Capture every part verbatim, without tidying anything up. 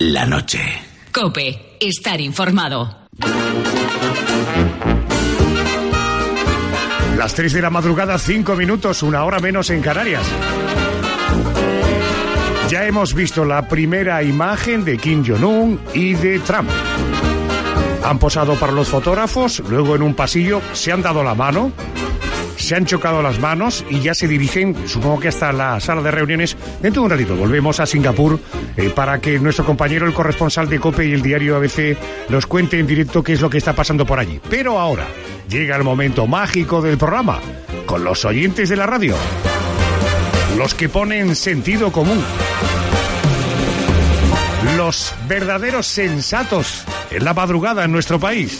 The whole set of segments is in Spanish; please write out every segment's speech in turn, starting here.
la noche. COPE, estar informado. Las tres de la madrugada, cinco minutos, una hora menos en Canarias. Ya hemos visto la primera imagen de Kim Jong-un y de Trump. Han posado para los fotógrafos, luego en un pasillo se han dado la mano, se han chocado las manos y ya se dirigen, supongo que hasta la sala de reuniones. Dentro de un ratito volvemos a Singapur eh, para que nuestro compañero, el corresponsal de COPE y el diario A B C, nos cuente en directo qué es lo que está pasando por allí. Pero ahora llega el momento mágico del programa, con los oyentes de la radio, los que ponen sentido común, los verdaderos sensatos en la madrugada en nuestro país.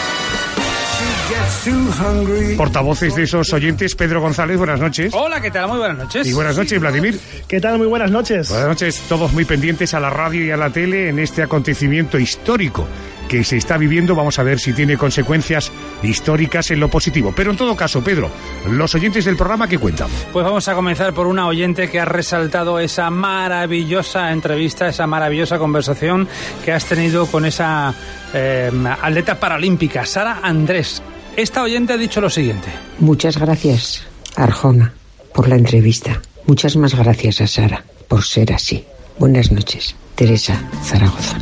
Portavoces de esos oyentes, Pedro González, buenas noches. Hola, ¿qué tal? Muy buenas noches. Y buenas noches, Vladimir. ¿Qué tal? Muy buenas noches. Buenas noches, todos muy pendientes a la radio y a la tele en este acontecimiento histórico que se está viviendo. Vamos a ver si tiene consecuencias históricas en lo positivo. Pero en todo caso, Pedro, los oyentes del programa, ¿qué cuentan? Pues vamos a comenzar por una oyente que ha resaltado esa maravillosa entrevista, esa maravillosa conversación que has tenido con esa eh, atleta paralímpica, Sara Andrés. Esta oyente ha dicho lo siguiente. Muchas gracias, Arjona, por la entrevista. Muchas más gracias a Sara por ser así. Buenas noches, Teresa, Zaragoza.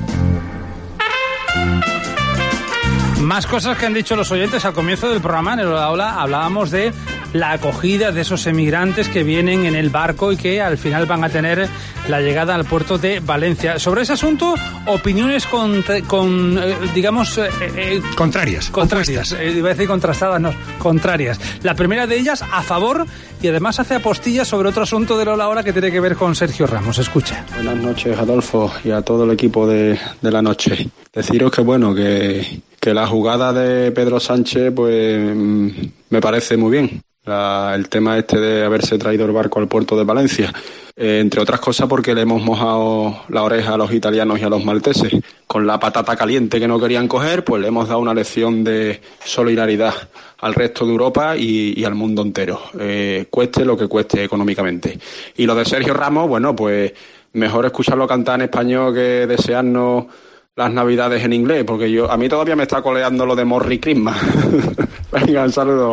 Más cosas que han dicho los oyentes al comienzo del programa. En el aula hablábamos de la acogida de esos emigrantes que vienen en el barco y que al final van a tener la llegada al puerto de Valencia. Sobre ese asunto, opiniones con, con eh, digamos... Eh, eh, contrarias. Contrarias. Eh, iba a decir contrastadas, no, contrarias. La primera de ellas a favor y además hace apostillas sobre otro asunto de la hora que tiene que ver con Sergio Ramos. Escucha. Buenas noches, Adolfo, y a todo el equipo de, de la noche. Deciros que, bueno, que, que la jugada de Pedro Sánchez, pues, me parece muy bien. La, el tema este de haberse traído el barco al puerto de Valencia, eh, entre otras cosas porque le hemos mojado la oreja a los italianos y a los malteses con la patata caliente que no querían coger, pues le hemos dado una lección de solidaridad al resto de Europa y, y al mundo entero, eh, cueste lo que cueste económicamente. Y lo de Sergio Ramos, bueno, pues mejor escucharlo cantar en español que desearnos las navidades en inglés, porque yo a mí todavía me está coleando lo de Merry Christmas. Venga, un saludo.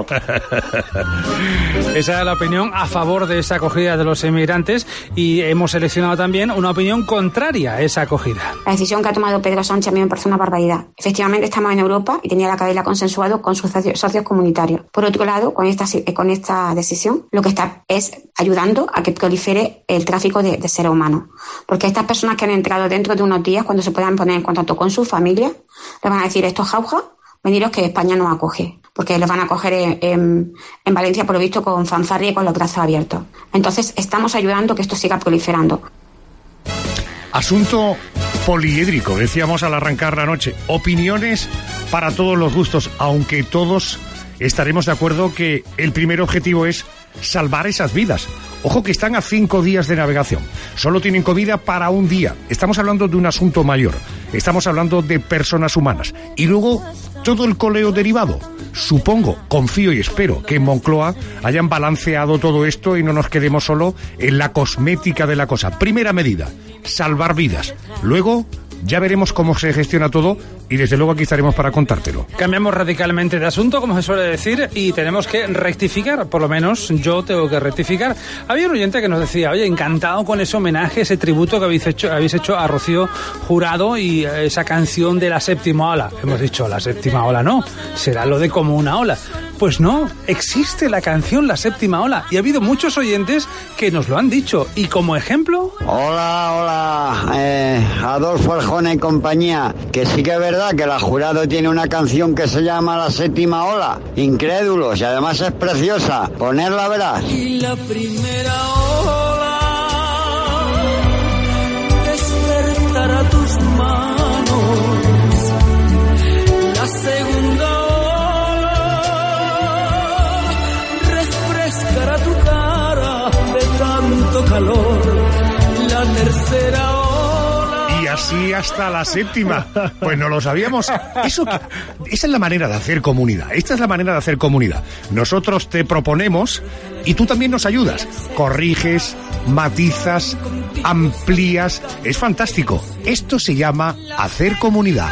Esa es la opinión a favor de esa acogida de los emigrantes y hemos seleccionado también una opinión contraria a esa acogida. La decisión que ha tomado Pedro Sánchez a mí me parece una barbaridad. Efectivamente estamos en Europa y tenía que haberla consensuado con sus socios comunitarios. Por otro lado, con esta, con esta decisión lo que está es ayudando a que prolifere el tráfico de, de seres humanos. Porque estas personas que han entrado dentro de unos días, cuando se puedan poner en contacto con su familia, le van a decir, esto es jauja, veniros que España nos acoge. Porque los van a coger en, en, en Valencia, por lo visto, con fanfarria y con los brazos abiertos. Entonces, estamos ayudando a que esto siga proliferando. Asunto poliédrico, decíamos al arrancar la noche. Opiniones para todos los gustos, aunque todos estaremos de acuerdo que el primer objetivo es salvar esas vidas. Ojo que están a cinco días de navegación. Solo tienen comida para un día. Estamos hablando de un asunto mayor. Estamos hablando de personas humanas. Y luego, todo el coleo derivado. Supongo, confío y espero que en Moncloa hayan balanceado todo esto y no nos quedemos solo en la cosmética de la cosa. Primera medida, salvar vidas. Luego, ya veremos cómo se gestiona todo y desde luego aquí estaremos para contártelo. Cambiamos radicalmente de asunto, como se suele decir, y tenemos que rectificar, por lo menos yo tengo que rectificar. Había un oyente que nos decía, oye, encantado con ese homenaje, ese tributo que habéis hecho, habéis hecho a Rocío Jurado y esa canción de la séptima ola. Hemos dicho, la séptima ola no, será lo de como una ola. Pues no, existe la canción La Séptima Ola y ha habido muchos oyentes que nos lo han dicho. Y como ejemplo... Hola, hola, eh, Adolfo Arjona y compañía, que sí que es verdad que la Jurado tiene una canción que se llama La Séptima Ola, incrédulos, y además es preciosa, ponerla verás. Y la primera ola despertará tus manos, la segunda refrescará tu cara de tanto calor, la tercera ola... Y así así hasta la séptima. Pues no lo sabíamos. Eso, esa es la manera de hacer comunidad. Esta es la manera de hacer comunidad. Nosotros te proponemos y tú también nos ayudas. Corriges, matizas, amplías. Es fantástico. Esto se llama hacer comunidad.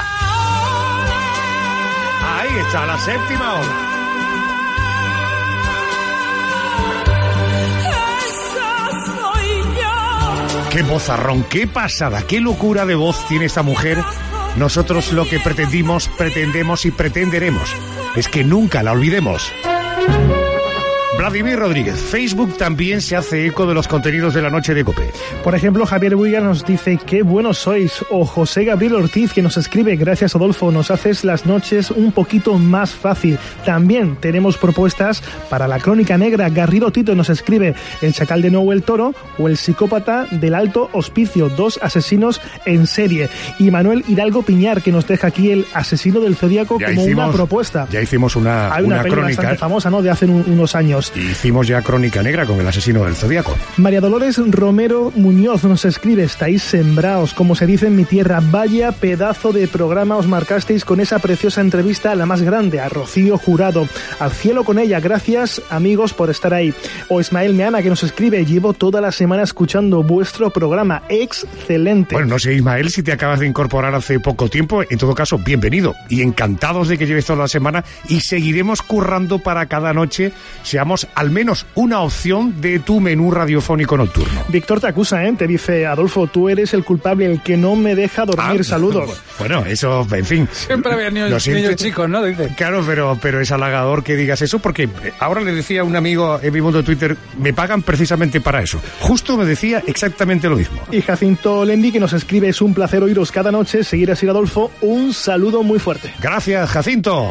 Ahí está la séptima hora. Qué vozarrón, qué pasada, qué locura de voz tiene esta mujer. Nosotros lo que pretendimos, pretendemos y pretenderemos es que nunca la olvidemos. Vladimir Rodríguez, Facebook también se hace eco de los contenidos de la noche de COPE. Por ejemplo, Javier Buiga nos dice qué buenos sois, o José Gabriel Ortiz, que nos escribe: gracias Adolfo, nos haces las noches un poquito más fácil. También tenemos propuestas para la Crónica Negra. Garrido Tito nos escribe: el Chacal de Nuevo el Toro o el Psicópata del Alto Hospicio, dos asesinos en serie. Y Manuel Hidalgo Piñar, que nos deja aquí el Asesino del Zodíaco ya como hicimos, una propuesta. Ya hicimos una, Hay una, una peli crónica bastante famosa, ¿no?, de hace un, unos años. Y hicimos ya Crónica Negra con el Asesino del Zodíaco. María Dolores Romero Muñoz nos escribe: estáis sembraos, como se dice en mi tierra. Vaya pedazo de programa os marcasteis con esa preciosa entrevista a la más grande, a Rocío Jurado. Al cielo con ella, gracias amigos por estar ahí. O Ismael Meana, que nos escribe: llevo toda la semana escuchando vuestro programa, excelente. Bueno, no sé, Ismael, si te acabas de incorporar hace poco tiempo, en todo caso, bienvenido. Y encantados de que lleves toda la semana y seguiremos currando para cada noche seamos al menos una opción de tu menú radiofónico nocturno. Víctor te acusa, ¿eh? Te dice: Adolfo, tú eres el culpable, el que no me deja dormir. Ah, saludos. Bueno, eso, en fin. Siempre había niños, niños chicos, ¿no? Dice. Claro, pero, pero es halagador que digas eso, porque ahora le decía a un amigo en mi mundo de Twitter: me pagan precisamente para eso. Justo me decía exactamente lo mismo. Y Jacinto Lendi, que nos escribe: es un placer oíros cada noche, seguir así, Adolfo. Un saludo muy fuerte. Gracias, Jacinto.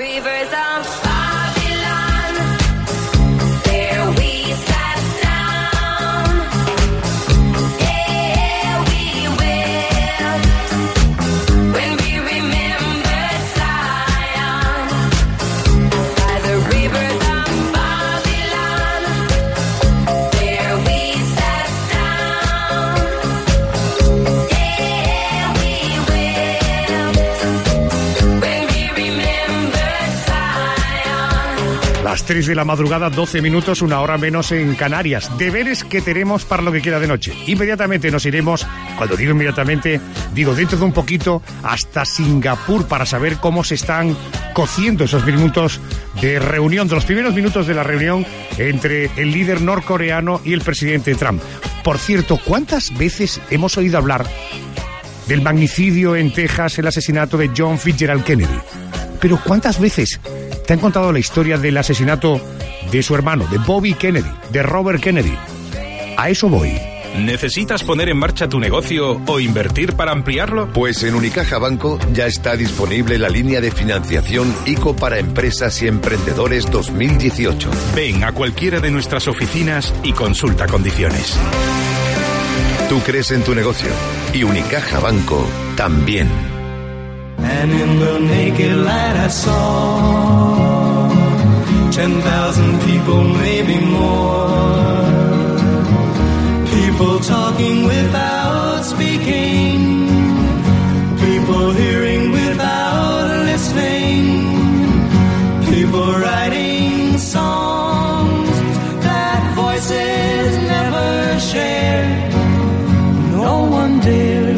Las tres de la madrugada, doce minutos, una hora menos en Canarias. Deberes que tenemos para lo que queda de noche. Inmediatamente nos iremos, cuando digo inmediatamente, digo dentro de un poquito, hasta Singapur para saber cómo se están cociendo esos minutos de reunión, de los primeros minutos de la reunión entre el líder norcoreano y el presidente Trump. Por cierto, ¿cuántas veces hemos oído hablar del magnicidio en Texas, el asesinato de John Fitzgerald Kennedy? Pero ¿cuántas veces te han contado la historia del asesinato de su hermano, de Bobby Kennedy, de Robert Kennedy? A eso voy. ¿Necesitas poner en marcha tu negocio o invertir para ampliarlo? Pues en Unicaja Banco ya está disponible la línea de financiación ICO para empresas y emprendedores dos mil dieciocho. Ven a cualquiera de nuestras oficinas y consulta condiciones. Tú crees en tu negocio y Unicaja Banco también. And in the naked light I saw ten thousand people, maybe more. People talking without speaking. People hearing without listening. People writing songs that voices never shared. No one dared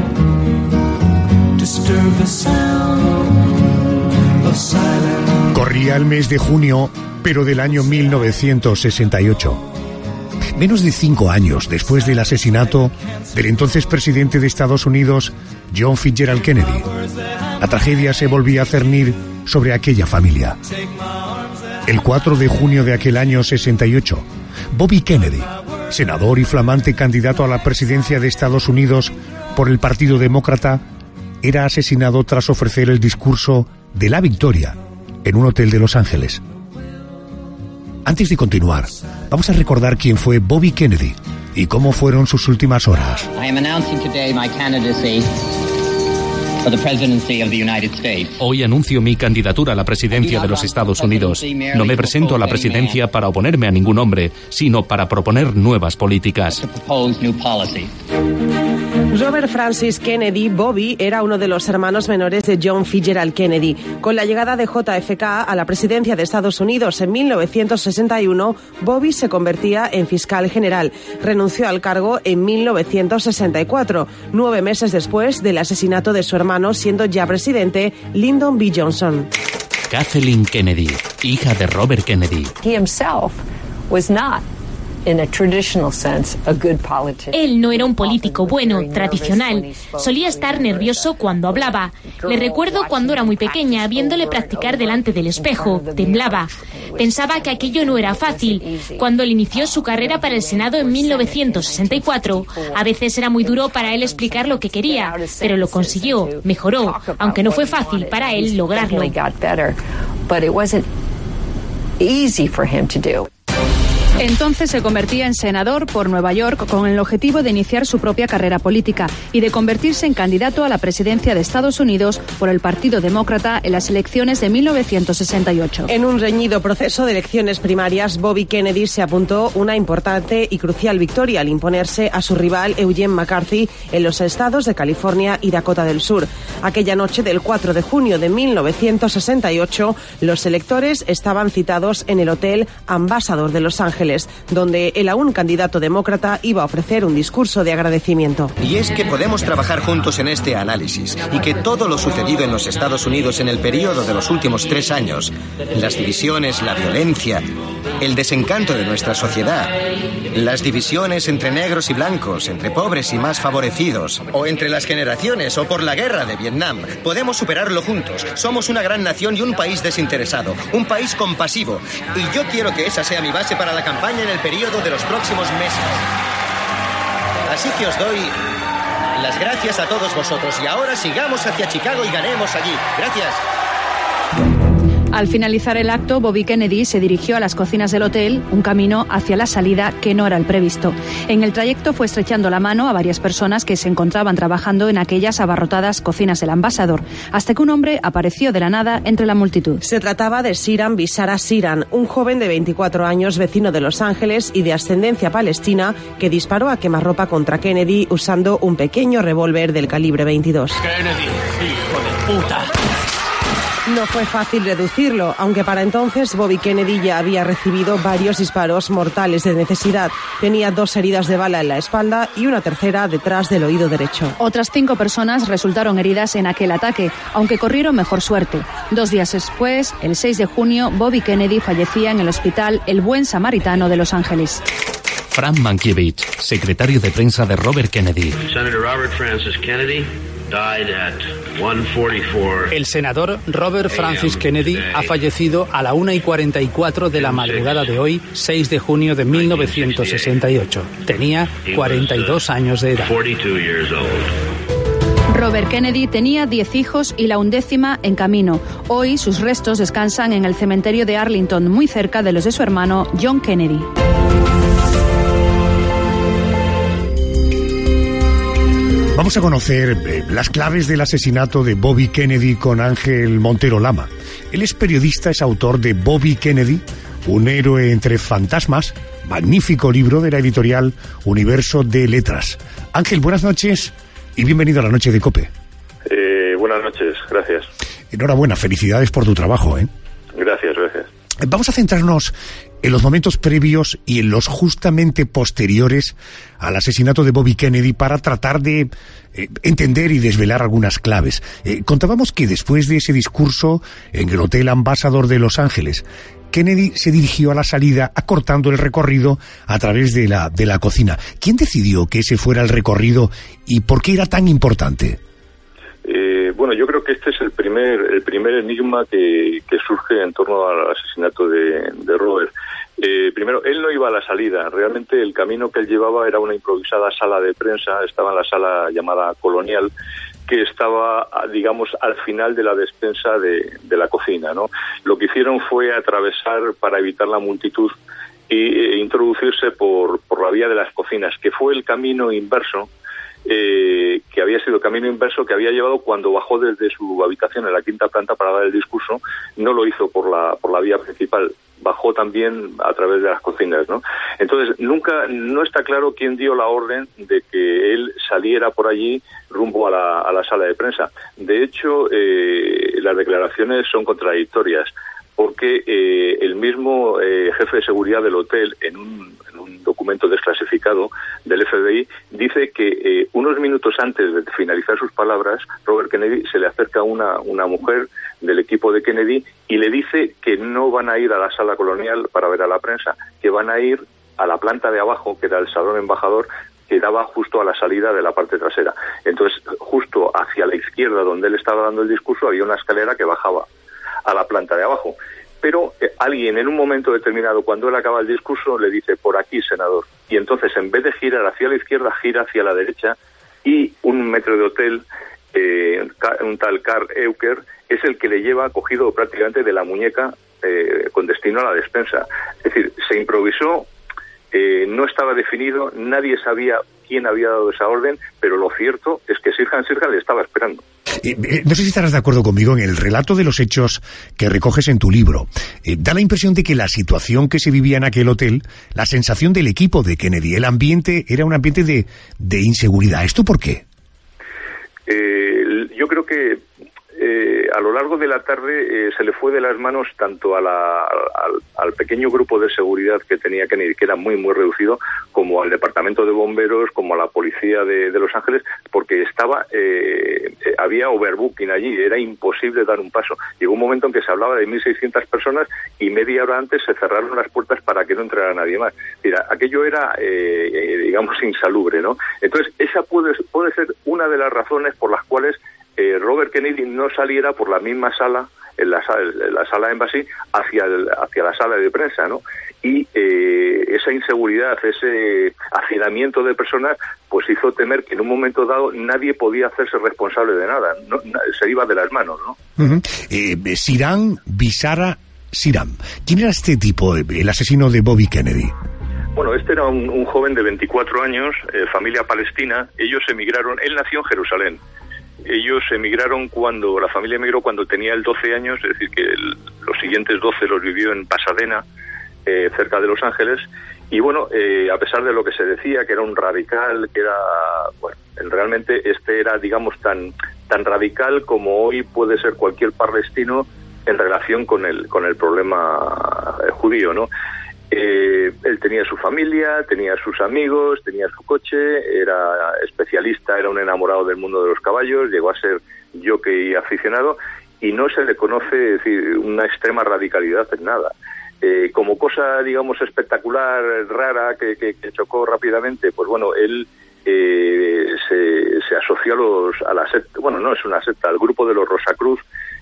disturb the sound of silence. Corría el mes de junio, pero del año mil novecientos sesenta y ocho. Menos de cinco años después del asesinato del entonces presidente de Estados Unidos, John Fitzgerald Kennedy. La tragedia se volvía a cernir sobre aquella familia. El cuatro de junio de aquel año sesenta y ocho, Bobby Kennedy, senador y flamante candidato a la presidencia de Estados Unidos por el Partido Demócrata, era asesinado tras ofrecer el discurso de la victoria en un hotel de Los Ángeles. Antes de continuar, vamos a recordar quién fue Bobby Kennedy y cómo fueron sus últimas horas. I am announcing today my candidacy for the presidency of the United States. Hoy anuncio mi candidatura a la presidencia de los Estados Unidos. No me presento a la presidencia para oponerme a ningún hombre, sino para proponer nuevas políticas. Robert Francis Kennedy, Bobby, era uno de los hermanos menores de John Fitzgerald Kennedy. Con la llegada de J F K a la presidencia de Estados Unidos en mil novecientos sesenta y uno, Bobby se convertía en fiscal general. Renunció al cargo en mil novecientos sesenta y cuatro, nueve meses después del asesinato de su hermano, siendo ya presidente Lyndon B. Johnson. Kathleen Kennedy, hija de Robert Kennedy. He himself was not, in a traditional sense, a good politician. Él no era un político bueno, tradicional. Solía estar nervioso cuando hablaba. Le recuerdo cuando era muy pequeña, viéndole practicar delante del espejo. Temblaba. Pensaba que aquello no era fácil. Cuando él inició su carrera para el Senado en mil novecientos sesenta y cuatro, a veces era muy duro para él explicar lo que quería, pero lo consiguió, mejoró, aunque no fue fácil para él lograrlo. Entonces se convertía en senador por Nueva York con el objetivo de iniciar su propia carrera política y de convertirse en candidato a la presidencia de Estados Unidos por el Partido Demócrata en las elecciones de mil novecientos sesenta y ocho. En un reñido proceso de elecciones primarias, Bobby Kennedy se apuntó una importante y crucial victoria al imponerse a su rival Eugene McCarthy en los estados de California y Dakota del Sur. Aquella noche del cuatro de junio de mil novecientos sesenta y ocho, los electores estaban citados en el Hotel Ambassador de Los Ángeles, donde el aún candidato demócrata iba a ofrecer un discurso de agradecimiento. Y es que podemos trabajar juntos en este análisis y que todo lo sucedido en los Estados Unidos en el periodo de los últimos tres años, las divisiones, la violencia, el desencanto de nuestra sociedad, las divisiones entre negros y blancos, entre pobres y más favorecidos, o entre las generaciones, o por la guerra de Vietnam, podemos superarlo juntos. Somos una gran nación y un país desinteresado, un país compasivo. Y yo quiero que esa sea mi base para la campaña en el periodo de los próximos meses. Así que os doy las gracias a todos vosotros y ahora sigamos hacia Chicago y ganemos allí. Gracias. Al finalizar el acto, Bobby Kennedy se dirigió a las cocinas del hotel, un camino hacia la salida que no era el previsto. En el trayecto fue estrechando la mano a varias personas que se encontraban trabajando en aquellas abarrotadas cocinas del Ambassador, hasta que un hombre apareció de la nada entre la multitud. Se trataba de Siran Bisara Siran, un joven de veinticuatro años, vecino de Los Ángeles y de ascendencia palestina, que disparó a quemarropa contra Kennedy usando un pequeño revólver del calibre veintidós. Kennedy, hijo de puta. No fue fácil reducirlo, aunque para entonces Bobby Kennedy ya había recibido varios disparos mortales de necesidad. Tenía dos heridas de bala en la espalda y una tercera detrás del oído derecho. Otras cinco personas resultaron heridas en aquel ataque, aunque corrieron mejor suerte. Dos días después, el seis de junio, Bobby Kennedy fallecía en el hospital El Buen Samaritano de Los Ángeles. Frank Mankiewicz, secretario de prensa de Robert Kennedy. Senator Robert Francis Kennedy died at one forty-four. El senador Robert Francis Kennedy ha fallecido a la una y cuarenta y cuatro de la madrugada de hoy, seis de junio de mil novecientos sesenta y ocho. Tenía cuarenta y dos años de edad. Robert Kennedy tenía diez hijos y la undécima en camino. Hoy sus restos descansan en el cementerio de Arlington, muy cerca de los de su hermano John Kennedy. Vamos a conocer eh, las claves del asesinato de Bobby Kennedy con Ángel Montero Lama. Él es periodista, es autor de Bobby Kennedy, un héroe entre fantasmas, magnífico libro de la editorial Universo de Letras. Ángel, buenas noches y bienvenido a la Noche de COPE. Eh, buenas noches, gracias. Enhorabuena, felicidades por tu trabajo, ¿eh? Gracias, gracias. Vamos a centrarnos en los momentos previos y en los justamente posteriores al asesinato de Bobby Kennedy para tratar de eh, entender y desvelar algunas claves. Eh, contábamos que después de ese discurso en el Hotel Ambassador de Los Ángeles, Kennedy se dirigió a la salida acortando el recorrido a través de la, de la cocina. ¿Quién decidió que ese fuera el recorrido y por qué era tan importante? Eh, bueno, yo creo que este es el primer el primer enigma que, que surge en torno al asesinato de, de Robert. Eh, primero, él no iba a la salida. Realmente el camino que él llevaba era una improvisada sala de prensa. Estaba en la sala llamada Colonial, que estaba, digamos, al final de la despensa de, de la cocina, ¿no? Lo que hicieron fue atravesar para evitar la multitud y e introducirse por, por la vía de las cocinas, que fue el camino inverso eh, que había sido camino inverso, que había llevado cuando bajó desde su habitación en la quinta planta para dar el discurso, no lo hizo por la por la vía principal, bajó también a través de las cocinas, ¿no? Entonces, nunca, no está claro quién dio la orden de que él saliera por allí rumbo a la, a la sala de prensa. De hecho, eh, las declaraciones son contradictorias, porque eh, el mismo eh, jefe de seguridad del hotel, en un, en un documento desclasificado del F B I, dice que eh, unos minutos antes de finalizar sus palabras, Robert Kennedy se le acerca una, una mujer del equipo de Kennedy y le dice que no van a ir a la sala colonial para ver a la prensa, que van a ir a la planta de abajo, que era el salón embajador, que daba justo a la salida de la parte trasera. Entonces, justo hacia la izquierda, donde él estaba dando el discurso, había una escalera que bajaba a la planta de abajo. Pero eh, alguien en un momento determinado, cuando él acaba el discurso, le dice, por aquí, senador. Y entonces, en vez de girar hacia la izquierda, gira hacia la derecha, y un metro de hotel, eh, un tal Carl Eucker, es el que le lleva cogido prácticamente de la muñeca eh, con destino a la despensa. Es decir, se improvisó, eh, no estaba definido, nadie sabía quién había dado esa orden, pero lo cierto es que Sirhan Sirhan le estaba esperando. Eh, eh, no sé si estarás de acuerdo conmigo en el relato de los hechos que recoges en tu libro. Eh, da la impresión de que la situación que se vivía en aquel hotel, la sensación del equipo de Kennedy, el ambiente, era un ambiente de, de inseguridad. ¿Esto por qué? Eh, yo creo que eh, a lo largo de la tarde eh, se le fue de las manos tanto a la, al, al pequeño grupo de seguridad que tenía Kennedy, que era muy muy reducido, como al departamento de bomberos, como a la policía de, de Los Ángeles, porque estaba eh, eh, había overbooking allí, era imposible dar un paso. Llegó un momento en que se hablaba de mil seiscientas personas y media hora antes se cerraron las puertas para que no entrara nadie más. Mira, aquello era, eh, eh, digamos, insalubre, ¿no? Entonces, esa puede, puede ser una de las razones por las cuales Eh, Robert Kennedy no saliera por la misma sala, en la sala, en la sala Embassy, hacia, el, hacia la sala de prensa, ¿no? Y eh, esa inseguridad, ese hacinamiento de personas, pues hizo temer que en un momento dado nadie podía hacerse responsable de nada, ¿no? Se iba de las manos, ¿no? Uh-huh. eh, Sirhan Bizarra Siram. ¿Quién era este tipo, el asesino de Bobby Kennedy? Bueno, este era un, un joven de veinticuatro años, eh, familia palestina. Ellos emigraron, él nació en Jerusalén. Ellos emigraron cuando, la familia emigró cuando tenía él doce años, es decir, que el, los siguientes doce los vivió en Pasadena, eh, cerca de Los Ángeles, y bueno, eh, a pesar de lo que se decía, que era un radical, que era, bueno, realmente este era, digamos, tan, tan radical como hoy puede ser cualquier palestino en relación con el, con el problema eh, judío, ¿no? Eh, él tenía su familia, tenía sus amigos, tenía su coche, era especialista, era un enamorado del mundo de los caballos, llegó a ser jockey aficionado y no se le conoce, es decir, una extrema radicalidad en nada. Eh, como cosa, digamos, espectacular, rara, que, que, que chocó rápidamente, pues bueno, él eh, se, se asoció a, los, a la secta, bueno, no es una secta, al grupo de los Rosacruz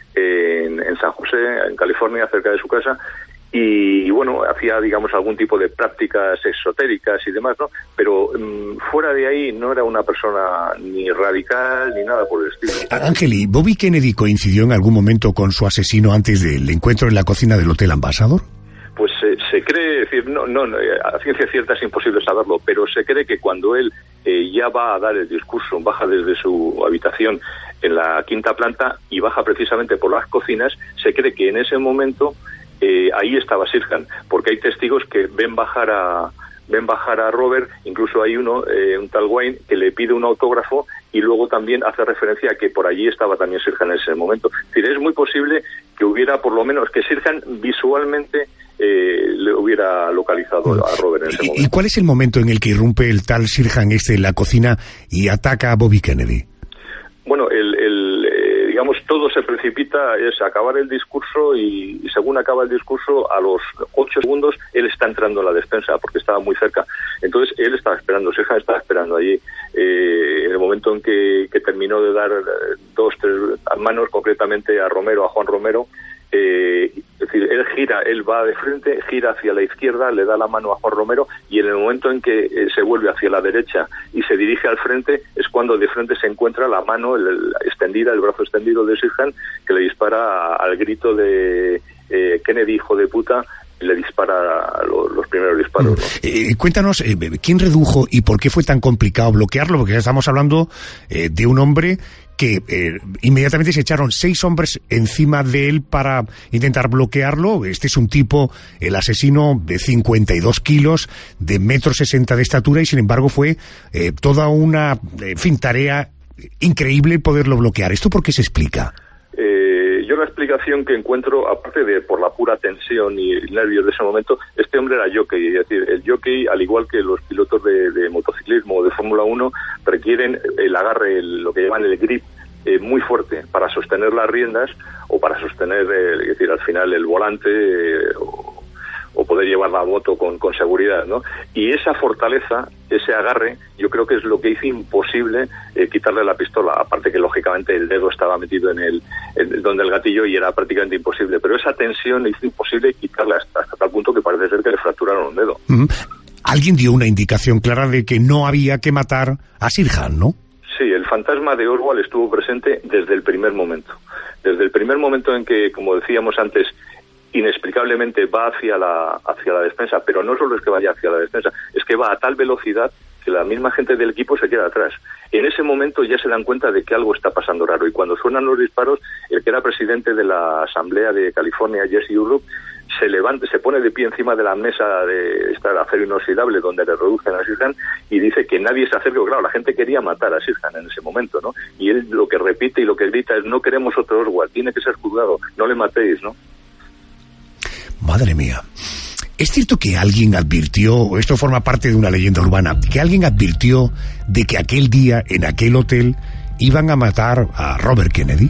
eh, en, en San José, en California, cerca de su casa. Y, y bueno, hacía, digamos, algún tipo de prácticas esotéricas y demás, ¿no? Pero um, fuera de ahí no era una persona ni radical ni nada por el estilo. Ángel, ¿Bobby Kennedy coincidió en algún momento con su asesino antes del encuentro en la cocina del Hotel Ambassador? Pues eh, se cree, es decir, no, no, no, a ciencia cierta es imposible saberlo, pero se cree que cuando él eh, ya va a dar el discurso, baja desde su habitación en la quinta planta y baja precisamente por las cocinas, se cree que en ese momento Eh, ahí estaba Sirhan, porque hay testigos que ven bajar a ven bajar a Robert, incluso hay uno, eh, un tal Wayne, que le pide un autógrafo y luego también hace referencia a que por allí estaba también Sirhan en ese momento. Es decir, es muy posible que hubiera, por lo menos, que Sirhan visualmente eh, le hubiera localizado a Robert en ese momento. ¿Y cuál es el momento en el que irrumpe el tal Sirhan este en la cocina y ataca a Bobby Kennedy? Bueno, el... el eh, digamos, todo se precipita, es acabar el discurso y, y según acaba el discurso, a los ocho segundos, él está entrando a la despensa porque estaba muy cerca. Entonces, él estaba esperando, Sirhan estaba esperando allí. Eh, en el momento en que, que terminó de dar dos, tres manos, concretamente a Romero, a Juan Romero, eh, es decir, él gira, él va de frente, gira hacia la izquierda, le da la mano a Juan Romero y en el momento en que eh, se vuelve hacia la derecha y se dirige al frente es cuando de frente se encuentra la mano el, el, extendida, el brazo extendido de Sirhan, que le dispara a, al grito de eh, Kennedy, hijo de puta, le dispara los, los primeros disparos, ¿no? Eh, cuéntanos, eh, ¿quién redujo y por qué fue tan complicado bloquearlo? Porque estamos hablando eh, de un hombre que eh, inmediatamente se echaron seis hombres encima de él para intentar bloquearlo. Este es un tipo, el asesino, de cincuenta y dos kilos, de metro sesenta de estatura, y sin embargo fue eh, toda una, en fin, tarea increíble poderlo bloquear. ¿Esto por qué se explica? Eh, yo la explicación que encuentro, aparte de por la pura tensión y nervios de ese momento, este hombre era jockey, es decir, el jockey, al igual que los pilotos de, de motociclismo o de Fórmula uno, requieren el agarre, el, lo que llaman el grip, eh, muy fuerte para sostener las riendas o para sostener, eh, es decir, al final el volante eh, o, o poder llevar la moto con, con seguridad, ¿no? Y esa fortaleza, ese agarre, yo creo que es lo que hizo imposible eh, quitarle la pistola, aparte que lógicamente el dedo estaba metido en el en donde el gatillo y era prácticamente imposible, pero esa tensión le hizo imposible quitarla hasta, hasta tal punto que parece ser que le fracturaron un dedo. Mm. Alguien dio una indicación clara de que no había que matar a Sirhan, ¿no? Sí, el fantasma de Oswald estuvo presente desde el primer momento. Desde el primer momento en que, como decíamos antes, inexplicablemente va hacia la hacia la despensa, pero no solo es que vaya hacia la despensa, es que va a tal velocidad que la misma gente del equipo se queda atrás. En ese momento ya se dan cuenta de que algo está pasando raro, y cuando suenan los disparos, el que era presidente de la Asamblea de California, Jesse Urrup, se levanta, se pone de pie encima de la mesa de esta acero inoxidable donde le reducen a Sirhan y dice que nadie se acerque. Claro, la gente quería matar a Sirhan en ese momento, ¿no? Y él lo que repite y lo que grita es: no queremos otro Oswald, tiene que ser juzgado, no le matéis, ¿no? Madre mía. ¿Es cierto que alguien advirtió, o esto forma parte de una leyenda urbana, que alguien advirtió de que aquel día, en aquel hotel, iban a matar a Robert Kennedy?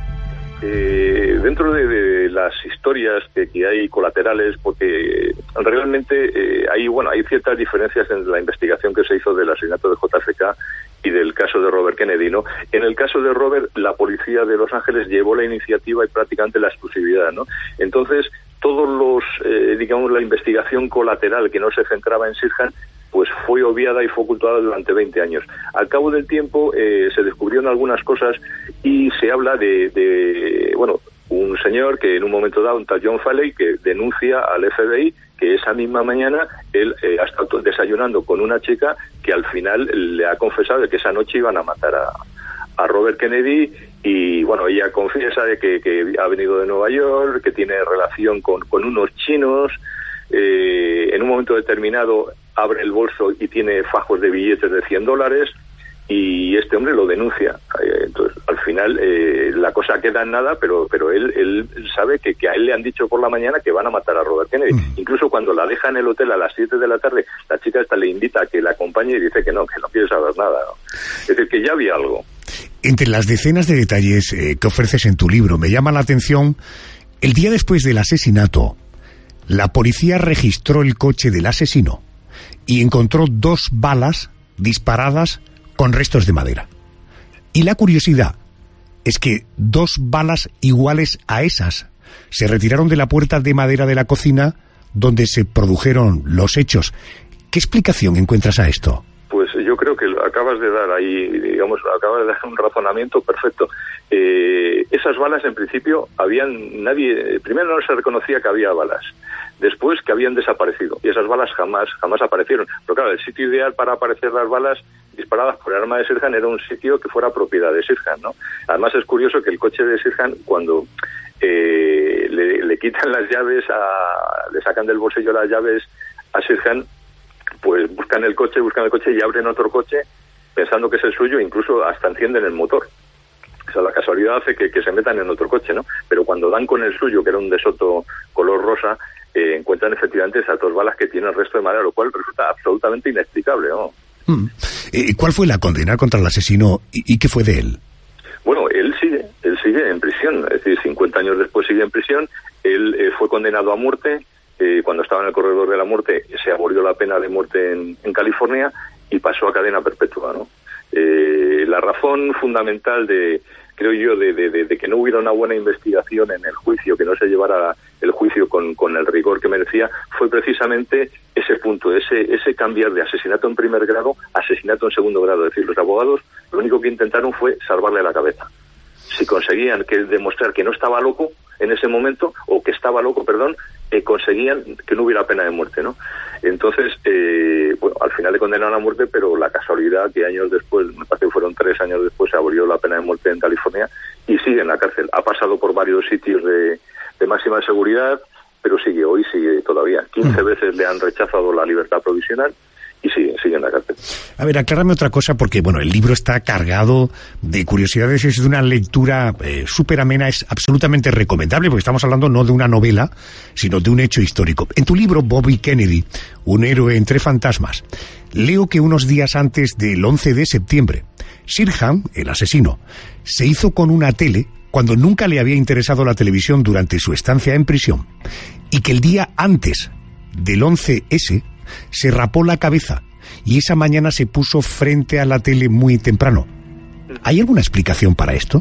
Eh, dentro de, de las historias que, que hay colaterales, porque realmente eh, hay, bueno, hay ciertas diferencias en la investigación que se hizo del asesinato de J F K y del caso de Robert Kennedy, ¿no? En el caso de Robert, la policía de Los Ángeles llevó la iniciativa y prácticamente la exclusividad, ¿no? Entonces, todos los, eh, digamos, la investigación colateral que no se centraba en Sirhan, pues fue obviada y fue ocultada durante veinte años. Al cabo del tiempo eh, se descubrieron algunas cosas y se habla de, de, bueno, un señor que en un momento dado, un tal John Faley, que denuncia al F B I que esa misma mañana él eh, ha estado desayunando con una chica que al final le ha confesado que esa noche iban a matar a, a Robert Kennedy, y bueno, ella confiesa de que, que ha venido de Nueva York, que tiene relación con, con unos chinos. Eh, en un momento determinado abre el bolso y tiene fajos de billetes de cien dólares, y este hombre lo denuncia. Eh, entonces, al final, eh, la cosa queda en nada, pero pero él él sabe que, que a él le han dicho por la mañana que van a matar a Robert Kennedy. Mm. Incluso cuando la deja en el hotel a las siete de la tarde, la chica esta le invita a que la acompañe y dice que no, que no quiere saber nada, ¿no? Es decir, que ya había algo. Entre las decenas de detalles eh, que ofreces en tu libro, me llama la atención, el día después del asesinato, la policía registró el coche del asesino y encontró dos balas disparadas con restos de madera. Y la curiosidad es que dos balas iguales a esas se retiraron de la puerta de madera de la cocina donde se produjeron los hechos. ¿Qué explicación encuentras a esto? Pues yo creo que acabas de dar ahí, digamos, acabas de dar un razonamiento perfecto. Eh, esas balas, en principio, habían nadie, primero no se reconocía que había balas, después que habían desaparecido, y esas balas jamás, jamás aparecieron. Pero claro, el sitio ideal para aparecer las balas disparadas por el arma de Sirhan era un sitio que fuera propiedad de Sirhan, ¿no? Además es curioso que el coche de Sirhan, cuando eh, le, le quitan las llaves, a, le sacan del bolsillo las llaves a Sirhan, pues buscan el coche, buscan el coche y abren otro coche pensando que es el suyo, incluso hasta encienden el motor. O sea, la casualidad hace que, que se metan en otro coche, ¿no? Pero cuando dan con el suyo, que era un De Soto color rosa, eh, encuentran efectivamente esas dos balas que tienen el resto de madera, lo cual resulta absolutamente inexplicable, ¿no? Hmm. Eh, ¿Cuál fue la condena contra el asesino y, y qué fue de él? Bueno, él sigue, él sigue en prisión, es decir, cincuenta años después sigue en prisión. Él eh, fue condenado a muerte. Eh, cuando estaba en el corredor de la muerte se abolió la pena de muerte en, en California y pasó a cadena perpetua, ¿no? Eh, la razón fundamental de, creo yo, de, de, de, de que no hubiera una buena investigación en el juicio, que no se llevara el juicio con, con el rigor que merecía, fue precisamente ese punto, ese, ese cambiar de asesinato en primer grado a asesinato en segundo grado. Es decir, los abogados lo único que intentaron fue salvarle la cabeza. Si conseguían que demostrar que no estaba loco en ese momento, o que estaba loco, perdón, eh, conseguían que no hubiera pena de muerte, ¿no? Entonces, eh, bueno, al final le condenaron a muerte, pero la casualidad que años después, me parece que fueron tres años después, se abolió la pena de muerte en California y sigue en la cárcel. Ha pasado por varios sitios de, de máxima seguridad, pero sigue, hoy sigue todavía. quince mm. veces le han rechazado la libertad provisional y sigue, sigue en la cárcel. A ver, aclárame otra cosa, porque bueno, el libro está cargado de curiosidades, es de una lectura eh, súper amena, es absolutamente recomendable, porque estamos hablando no de una novela, sino de un hecho histórico. En tu libro, Bobby Kennedy, un héroe entre fantasmas, leo que unos días antes del once de septiembre, Sirhan, el asesino, se hizo con una tele cuando nunca le había interesado la televisión durante su estancia en prisión, y que el día antes del once ese se rapó la cabeza y esa mañana se puso frente a la tele muy temprano. ¿Hay alguna explicación para esto?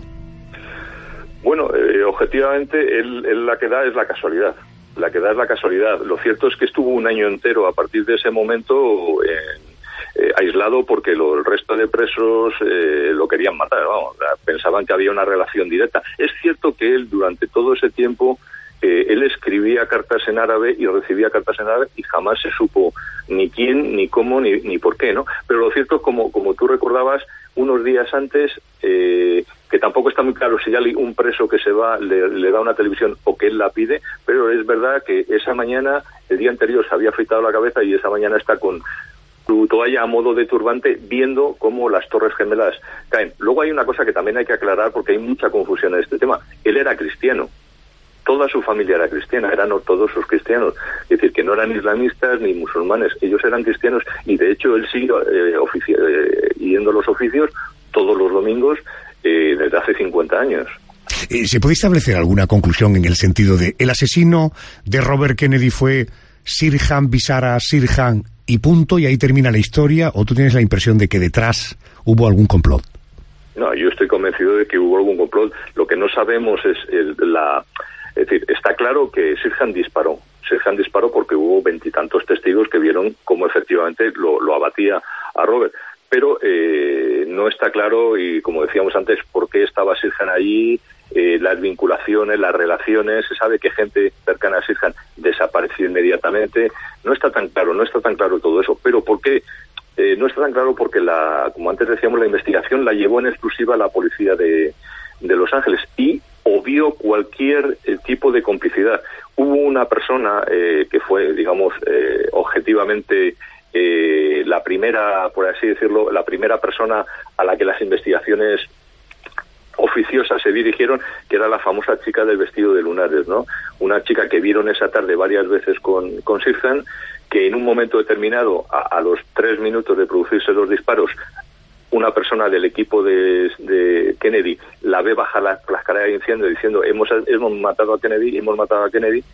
Bueno, eh, objetivamente él, él la que da es la casualidad. La que da es la casualidad. Lo cierto es que estuvo un año entero a partir de ese momento eh, eh, aislado porque lo, el resto de presos eh, lo querían matar. Vamos, pensaban que había una relación directa. Es cierto que él durante todo ese tiempo Eh, él escribía cartas en árabe y recibía cartas en árabe y jamás se supo ni quién, ni cómo, ni, ni por qué, ¿no? Pero lo cierto es, como, como tú recordabas, unos días antes, eh, que tampoco está muy claro si hay un preso que se va, le, le da una televisión o que él la pide, pero es verdad que esa mañana, el día anterior se había afeitado la cabeza y esa mañana está con su toalla a modo de turbante viendo cómo las Torres Gemelas caen. Luego hay una cosa que también hay que aclarar porque hay mucha confusión en este tema. Él era cristiano. Toda su familia era cristiana, eran ortodoxos cristianos, es decir, que no eran islamistas ni musulmanes, ellos eran cristianos y de hecho él sigue eh, ofici- eh, yendo los oficios todos los domingos eh, desde hace cincuenta años. Eh, ¿Se puede establecer alguna conclusión en el sentido de el asesino de Robert Kennedy fue Sirhan Bisara Sirhan y punto, y ahí termina la historia, o tú tienes la impresión de que detrás hubo algún complot? No, yo estoy convencido de que hubo algún complot. Lo que no sabemos es el, la... Es decir, está claro que Sirhan disparó. Sirhan disparó porque hubo veintitantos testigos que vieron cómo efectivamente lo, lo abatía a Robert. Pero eh, no está claro, y como decíamos antes, por qué estaba Sirhan allí, eh, las vinculaciones, las relaciones. Se sabe que gente cercana a Sirhan desapareció inmediatamente. No está tan claro, no está tan claro todo eso. Pero ¿por qué? Eh, no está tan claro porque, la, como antes decíamos, la investigación la llevó en exclusiva la policía de, de Los Ángeles y obvió cualquier eh, tipo de complicidad. Hubo una persona eh, que fue, digamos, eh, objetivamente eh, la primera, por así decirlo, la primera persona a la que las investigaciones oficiosas se dirigieron, que era la famosa chica del vestido de lunares, ¿no? Una chica que vieron esa tarde varias veces con, con Sirhan, que en un momento determinado, a, a los tres minutos de producirse los disparos, una persona del equipo de, de Kennedy la ve bajar la, la escalera de incendio diciendo hemos, hemos matado a Kennedy, hemos matado a Kennedy,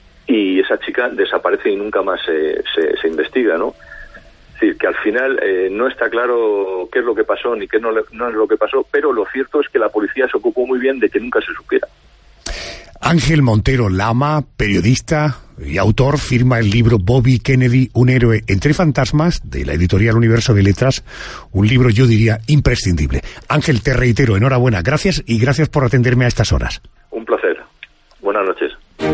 y esa chica desaparece y nunca más se, se, se investiga, ¿no? Es decir, que al final eh, no está claro qué es lo que pasó ni qué no, no es lo que pasó, pero lo cierto es que la policía se ocupó muy bien de que nunca se supiera. Ángel Montero Lama, periodista y autor, firma el libro Bobby Kennedy, un héroe entre fantasmas, de la editorial Universo de Letras, un libro, yo diría, imprescindible. Ángel, te reitero, enhorabuena, gracias y gracias por atenderme a estas horas. Un placer. Buenas noches.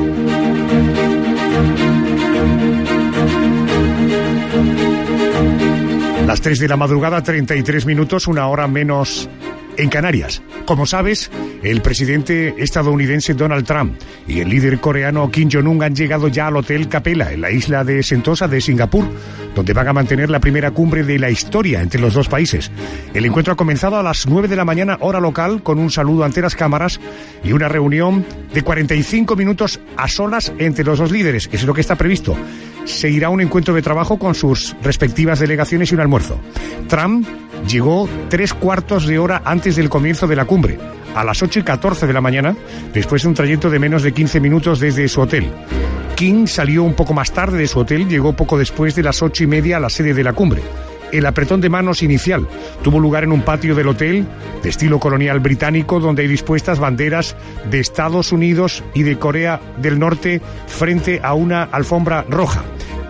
Las tres de la madrugada, treinta y tres minutos, una hora menos en Canarias. Como sabes, el presidente estadounidense Donald Trump y el líder coreano Kim Jong-un han llegado ya al Hotel Capella, en la isla de Sentosa de Singapur, donde van a mantener la primera cumbre de la historia entre los dos países. El encuentro ha comenzado a las nueve de la mañana, hora local, con un saludo ante las cámaras y una reunión de cuarenta y cinco minutos a solas entre los dos líderes. Eso es lo que está previsto. Seguirá un encuentro de trabajo con sus respectivas delegaciones y un almuerzo. Trump llegó tres cuartos de hora antes del comienzo de la cumbre, a las ocho y catorce de la mañana, después de un trayecto de menos de quince minutos desde su hotel. Kim salió un poco más tarde de su hotel, llegó poco después de las ocho y media a la sede de la cumbre. El apretón de manos inicial tuvo lugar en un patio del hotel de estilo colonial británico, donde hay dispuestas banderas de Estados Unidos y de Corea del Norte frente a una alfombra roja.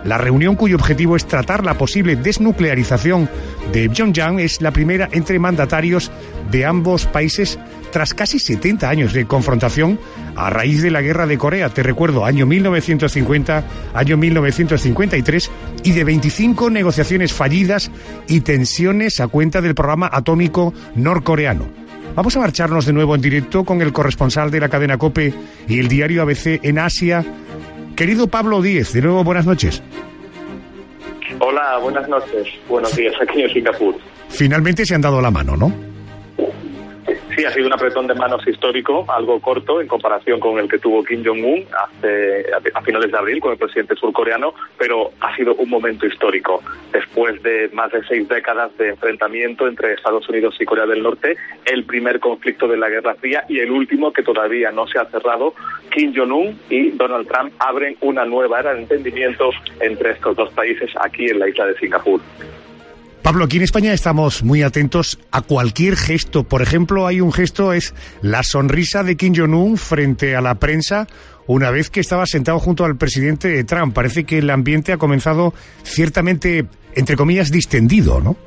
La reunión, cuyo objetivo es tratar la posible desnuclearización de Pyongyang, es la primera entre mandatarios de ambos países tras casi setenta años de confrontación a raíz de la Guerra de Corea. Te recuerdo, año mil novecientos cincuenta, año mil novecientos cincuenta y tres, y de veinticinco negociaciones fallidas y tensiones a cuenta del programa atómico norcoreano. Vamos a marcharnos de nuevo en directo con el corresponsal de la cadena COPE y el diario A B C en Asia. Querido Pablo Díez, de nuevo buenas noches. Hola, buenas noches. Buenos días aquí en Singapur. Finalmente se han dado la mano, ¿no? Sí, ha sido un apretón de manos histórico, algo corto en comparación con el que tuvo Kim Jong-un hace, a finales de abril con el presidente surcoreano, pero ha sido un momento histórico. Después de más de seis décadas de enfrentamiento entre Estados Unidos y Corea del Norte, el primer conflicto de la Guerra Fría y el último que todavía no se ha cerrado, Kim Jong-un y Donald Trump abren una nueva era de entendimiento entre estos dos países aquí en la isla de Singapur. Pablo, aquí en España estamos muy atentos a cualquier gesto. Por ejemplo, hay un gesto, es la sonrisa de Kim Jong-un frente a la prensa una vez que estaba sentado junto al presidente Trump. Parece que el ambiente ha comenzado ciertamente, entre comillas, distendido, ¿no?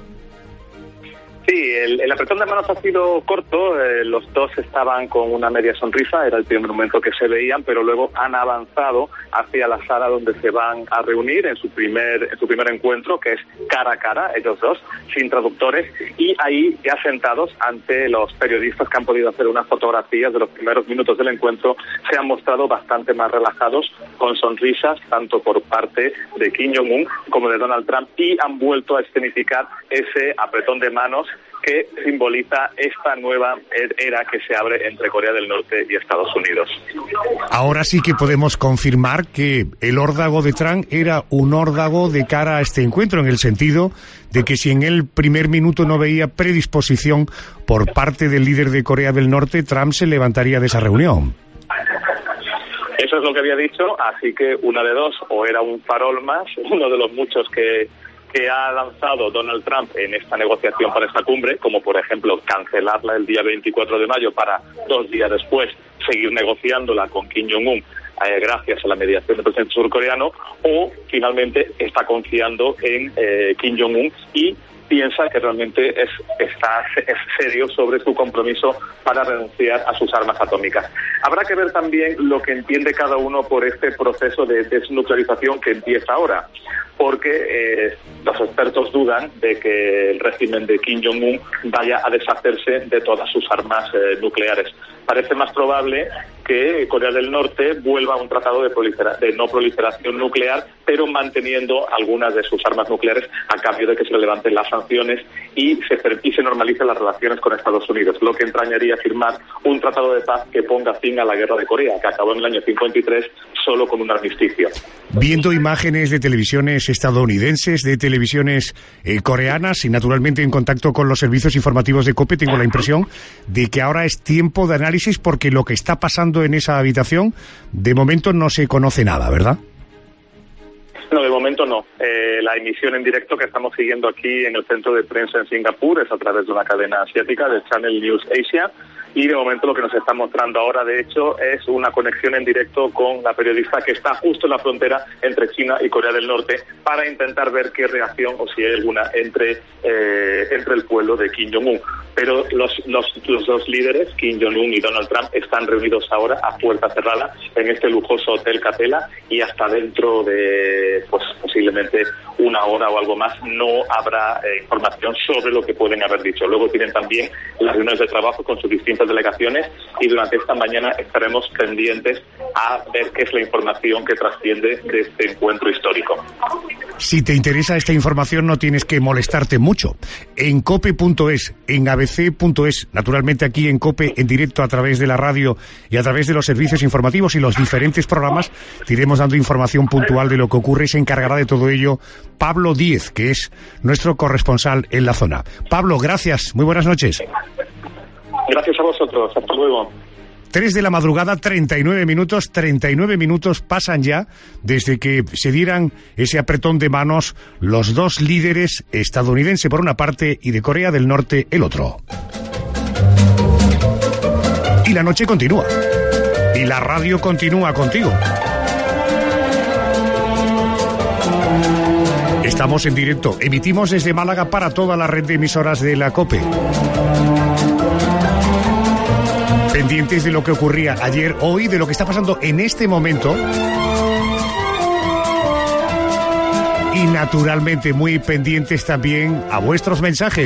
Sí, el, el apretón de manos ha sido corto, eh, los dos estaban con una media sonrisa, era el primer momento que se veían, pero luego han avanzado hacia la sala donde se van a reunir en su primer en su primer encuentro, que es cara a cara, ellos dos, sin traductores, y ahí ya sentados ante los periodistas que han podido hacer unas fotografías de los primeros minutos del encuentro, se han mostrado bastante más relajados, con sonrisas, tanto por parte de Kim Jong-un como de Donald Trump, y han vuelto a escenificar ese apretón de manos que simboliza esta nueva era que se abre entre Corea del Norte y Estados Unidos. Ahora sí que podemos confirmar que el órdago de Trump era un órdago de cara a este encuentro, en el sentido de que si en el primer minuto no veía predisposición por parte del líder de Corea del Norte, Trump se levantaría de esa reunión. Eso es lo que había dicho, así que una de dos, o era un farol más, uno de los muchos que que ha lanzado Donald Trump en esta negociación para esta cumbre, como por ejemplo cancelarla el día veinticuatro de mayo para dos días después seguir negociándola con Kim Jong-un eh, gracias a la mediación del presidente surcoreano, o finalmente está confiando en eh, Kim Jong-un y piensa que realmente es, está, es serio sobre su compromiso para renunciar a sus armas atómicas. Habrá que ver también lo que entiende cada uno por este proceso de desnuclearización que empieza ahora, porque eh, los expertos dudan de que el régimen de Kim Jong-un vaya a deshacerse de todas sus armas eh, nucleares. Parece más probable que Corea del Norte vuelva a un tratado de, prolifera- de no proliferación nuclear, pero manteniendo algunas de sus armas nucleares a cambio de que se levanten las sanciones y se, y se normalicen las relaciones con Estados Unidos, lo que entrañaría firmar un tratado de paz que ponga fin a la guerra de Corea, que acabó en el año cincuenta y tres solo con un armisticio. Viendo imágenes de televisiones estadounidenses, de televisiones eh, coreanas y naturalmente en contacto con los servicios informativos de COPE, tengo la impresión de que ahora es tiempo de análisis, porque lo que está pasando en esa habitación, de momento no se conoce nada, ¿verdad? No, de momento no. Eh, la emisión en directo que estamos siguiendo aquí en el centro de prensa en Singapur es a través de una cadena asiática, de Channel News Asia, y de momento lo que nos está mostrando ahora, de hecho, es una conexión en directo con la periodista que está justo en la frontera entre China y Corea del Norte para intentar ver qué reacción, o si hay alguna, entre, eh, entre el pueblo de Kim Jong-un. Pero los, los, los dos líderes, Kim Jong-un y Donald Trump, están reunidos ahora a puerta cerrada en este lujoso Hotel Capella, y hasta dentro de, pues posiblemente una hora o algo más, no habrá eh, información sobre lo que pueden haber dicho. Luego tienen también las reuniones de trabajo con sus distintas delegaciones, y durante esta mañana estaremos pendientes a ver qué es la información que trasciende de este encuentro histórico. Si te interesa esta información, no tienes que molestarte mucho. En cope punto es, en a b c punto es, naturalmente aquí en COPE, en directo a través de la radio y a través de los servicios informativos y los diferentes programas, te iremos dando información puntual de lo que ocurre. Se encargará de todo ello Pablo Díez, que es nuestro corresponsal en la zona. Pablo, gracias. Muy buenas noches. Gracias a vosotros. Hasta luego. Tres de la madrugada, treinta y nueve minutos, treinta y nueve minutos pasan ya desde que se dieran ese apretón de manos los dos líderes, estadounidense por una parte y de Corea del Norte el otro. Y la noche continúa. Y la radio continúa contigo. Estamos en directo, emitimos desde Málaga para toda la red de emisoras de la COPE. Pendientes de lo que ocurría ayer, hoy, de lo que está pasando en este momento. Y naturalmente muy pendientes también a vuestros mensajes.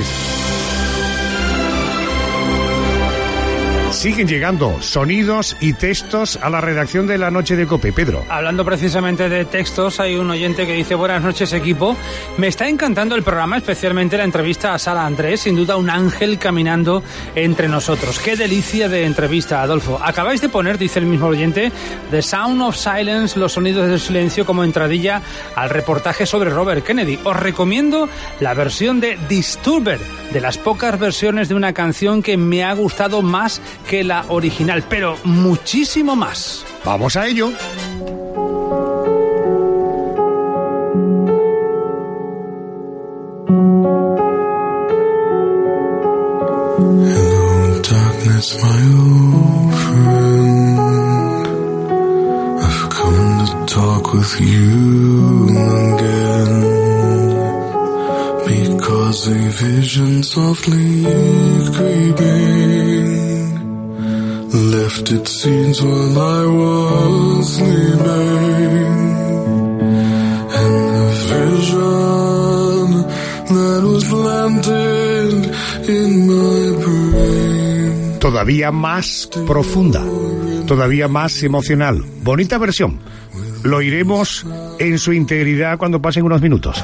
Siguen llegando sonidos y textos a la redacción de La Noche de COPE. Pedro. Hablando precisamente de textos, hay un oyente que dice: buenas noches, equipo. Me está encantando el programa, especialmente la entrevista a Sara Andrés. Sin duda un ángel caminando entre nosotros. Qué delicia de entrevista, Adolfo. Acabáis de poner, dice el mismo oyente, The Sound of Silence, los sonidos del silencio, como entradilla al reportaje sobre Robert Kennedy. Os recomiendo la versión de Disturbed, de las pocas versiones de una canción que me ha gustado más que la original, pero muchísimo más. Vamos a ello. Hello, darkness, my old friend. I've come to talk with you again. Because a vision softly creeping left its seeds while I was sleeping, and the vision that was planted in my brain. Todavía más profunda, todavía más emocional. Bonita versión. Lo iremos en su integridad cuando pasen unos minutos.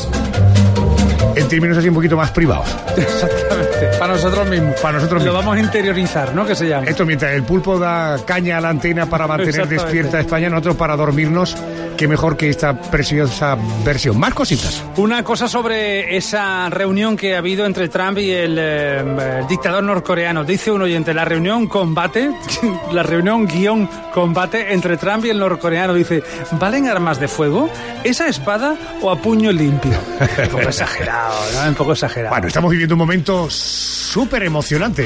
En términos así un poquito más privados. Exactamente, para nosotros mismos. Para nosotros mismos. Lo vamos a interiorizar, ¿no? Que se llama. Esto mientras el pulpo da caña a la antena para mantener despierta a España, nosotros para dormirnos, qué mejor que esta preciosa versión. Más cositas. Una cosa sobre esa reunión que ha habido entre Trump y el, eh, el dictador norcoreano. Dice un oyente, la reunión combate, la reunión guión combate entre Trump y el norcoreano. Dice, ¿valen armas de fuego? ¿Esa espada o a puño limpio? Un poco exagerado, ¿no? Un poco exagerado. Bueno, estamos viviendo un momento súper emocionante.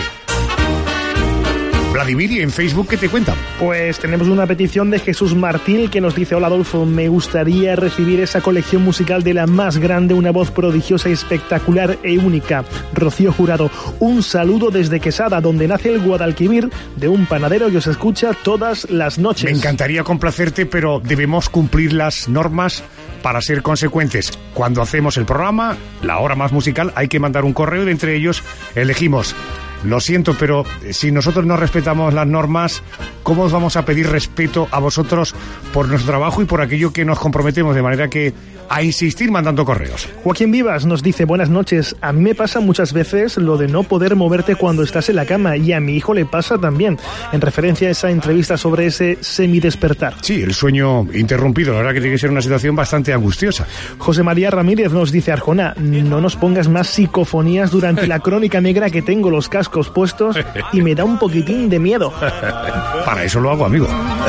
Vladimir, ¿y en Facebook qué te cuentan? Pues tenemos una petición de Jesús Martín que nos dice: hola Adolfo, me gustaría recibir esa colección musical de la más grande, una voz prodigiosa y espectacular e única, Rocío Jurado. Un saludo desde Quesada, donde nace el Guadalquivir, de un panadero que os escucha todas las noches. Me encantaría complacerte, pero debemos cumplir las normas para ser consecuentes. Cuando hacemos el programa, la hora más musical, hay que mandar un correo y de entre ellos elegimos. Lo siento, pero si nosotros no respetamos las normas, ¿cómo os vamos a pedir respeto a vosotros por nuestro trabajo y por aquello que nos comprometemos? De manera que a insistir mandando correos. Joaquín Vivas nos dice: buenas noches, a mí me pasa muchas veces lo de no poder moverte cuando estás en la cama, y a mi hijo le pasa también, en referencia a esa entrevista sobre ese semidespertar. Sí, el sueño interrumpido, la verdad que tiene que ser una situación bastante angustiosa. José María Ramírez nos dice: Arjona, no nos pongas más psicofonías durante la crónica negra, que tengo los cascos puestos y me da un poquitín de miedo. Para eso lo hago, amigo.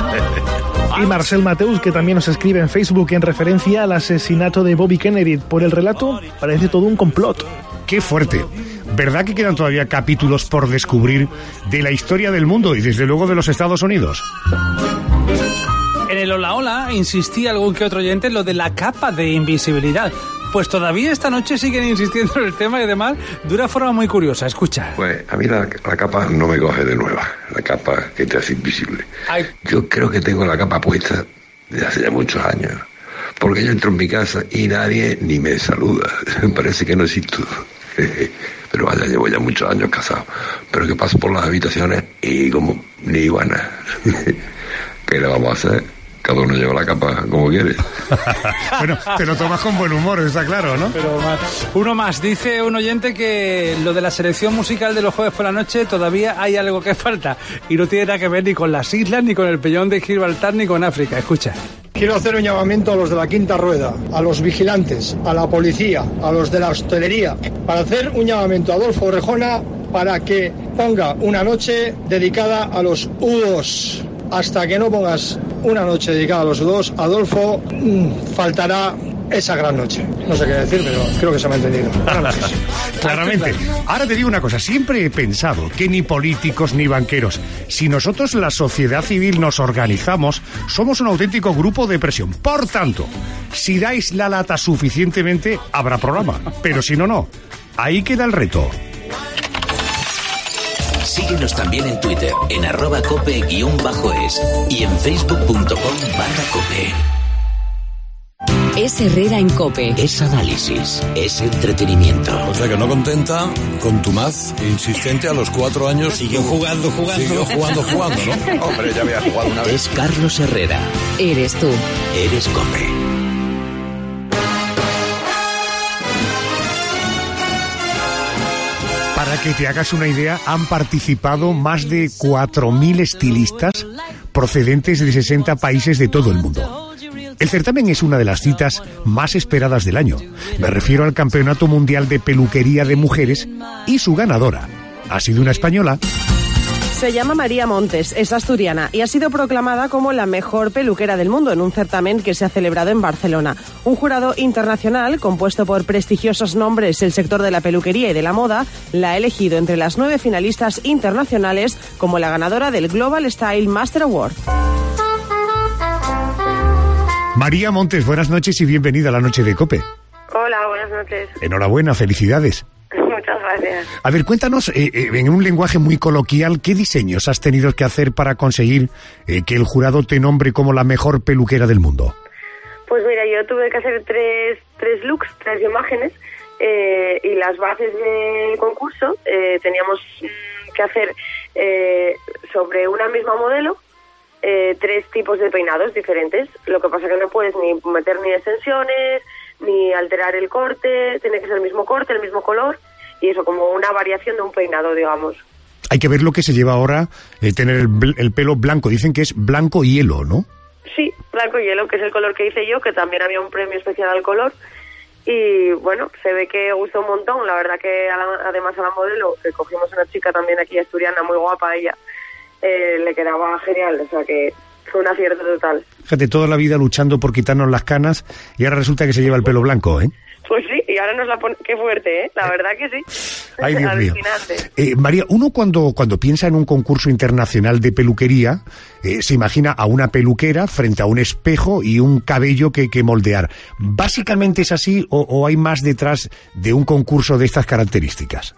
Y Marcel Mateus, que también nos escribe en Facebook en referencia al asesinato de Bobby Kennedy. Por el relato, parece todo un complot. ¡Qué fuerte! ¿Verdad que quedan todavía capítulos por descubrir de la historia del mundo y desde luego de los Estados Unidos? En el Hola Hola insistía algún que otro oyente en lo de la capa de invisibilidad. Pues todavía esta noche siguen insistiendo en el tema y además de una forma muy curiosa. Escucha. Pues a mí la, la capa no me coge de nueva, la capa que te hace invisible. Ay. Yo creo que tengo la capa puesta desde hace ya muchos años, porque yo entro en mi casa y nadie ni me saluda. Me parece que no existo. Pero vaya, llevo ya muchos años casado, pero que paso por las habitaciones y como ni iguana. ¿Qué le vamos a hacer? Cada uno lleva la capa como quiere. Bueno, te lo tomas con buen humor, está claro, ¿no? Pero más. Uno más. Dice un oyente que lo de la selección musical de los jueves por la noche todavía hay algo que falta. Y no tiene nada que ver ni con las islas, ni con el peñón de Gibraltar, ni con África. Escucha. Quiero hacer un llamamiento a los de la Quinta Rueda, a los vigilantes, a la policía, a los de la hostelería, para hacer un llamamiento a Adolfo Orejona para que ponga una noche dedicada a los U dos. Hasta que no pongas una noche dedicada a los U dos, Adolfo, mmm, faltará esa gran noche. No sé qué decir, pero creo que se me ha entendido. Claramente. Ahora te digo una cosa, siempre he pensado que ni políticos ni banqueros, si nosotros la sociedad civil nos organizamos, somos un auténtico grupo de presión. Por tanto, si dais la lata suficientemente, habrá programa. Pero si no, no. Ahí queda el reto. Síguenos también en Twitter, en arroba cope guión bajo es y en facebook punto com barra cope. Es Herrera en COPE. Es análisis, es entretenimiento. O sea que no contenta, contumaz, insistente, a los cuatro años... Siguió jugando, jugando. Siguió jugando, jugando, ¿no? Hombre, ya había jugado una vez. Es Carlos Herrera. Eres tú. Eres COPE. Para que te hagas una idea, han participado más de cuatro mil estilistas procedentes de sesenta países de todo el mundo. El certamen es una de las citas más esperadas del año. Me refiero al Campeonato Mundial de Peluquería de Mujeres y su ganadora ha sido una española. Se llama María Montes, es asturiana y ha sido proclamada como la mejor peluquera del mundo en un certamen que se ha celebrado en Barcelona. Un jurado internacional compuesto por prestigiosos nombres del sector de la peluquería y de la moda la ha elegido entre las nueve finalistas internacionales como la ganadora del Global Style Master Award. María Montes, buenas noches y bienvenida a la Noche de COPE. Hola, buenas noches. Enhorabuena, felicidades. Muchas gracias. A ver, cuéntanos, eh, eh, en un lenguaje muy coloquial, ¿qué diseños has tenido que hacer para conseguir eh, que el jurado te nombre como la mejor peluquera del mundo? Pues mira, yo tuve que hacer tres, tres looks, tres imágenes, eh, y las bases del concurso eh, teníamos que hacer eh, sobre una misma modelo, Eh, tres tipos de peinados diferentes. Lo que pasa que no puedes ni meter ni extensiones, ni alterar el corte, tiene que ser el mismo corte, el mismo color, y eso como una variación de un peinado, digamos. Hay que ver lo que se lleva ahora, eh, tener el, el pelo blanco. Dicen que es blanco hielo, ¿no? Sí, blanco hielo, que es el color que hice yo, que también había un premio especial al color. Y bueno, se ve que gustó un montón. La verdad que a la, además a la modelo, que cogimos una chica también aquí asturiana, muy guapa ella, Eh, le quedaba genial, o sea que fue un acierto total. Fíjate, toda la vida luchando por quitarnos las canas y ahora resulta que se lleva el pelo blanco, ¿eh? Pues sí, y ahora nos la pone... Qué fuerte, ¿eh? La verdad que sí. Ay, Dios mío. Eh, María, uno cuando, cuando piensa en un concurso internacional de peluquería, eh, se imagina a una peluquera frente a un espejo y un cabello que, que moldear. ¿Básicamente es así o, o hay más detrás de un concurso de estas características?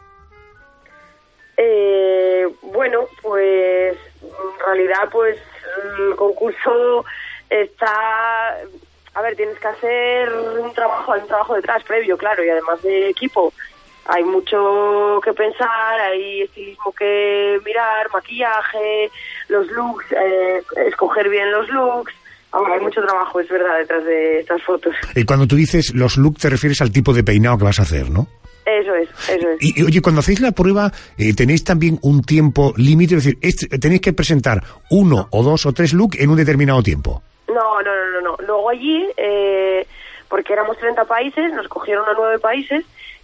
Eh, bueno, pues en realidad pues el concurso está... A ver, tienes que hacer un trabajo, hay un trabajo detrás previo, claro, y además de equipo. Hay mucho que pensar, hay estilismo que mirar, maquillaje, los looks, eh, escoger bien los looks. Ahora hay mucho trabajo, es verdad, detrás de estas fotos. Y cuando tú dices los looks te refieres al tipo de peinado que vas a hacer, ¿no? Eso es, eso es. Y, y oye, cuando hacéis la prueba, eh, ¿tenéis también un tiempo límite? Es decir, este, ¿tenéis que presentar uno no. o dos o tres looks en un determinado tiempo? No, no, no, no. no. Luego allí, eh, porque éramos treinta países, nos cogieron a nueve países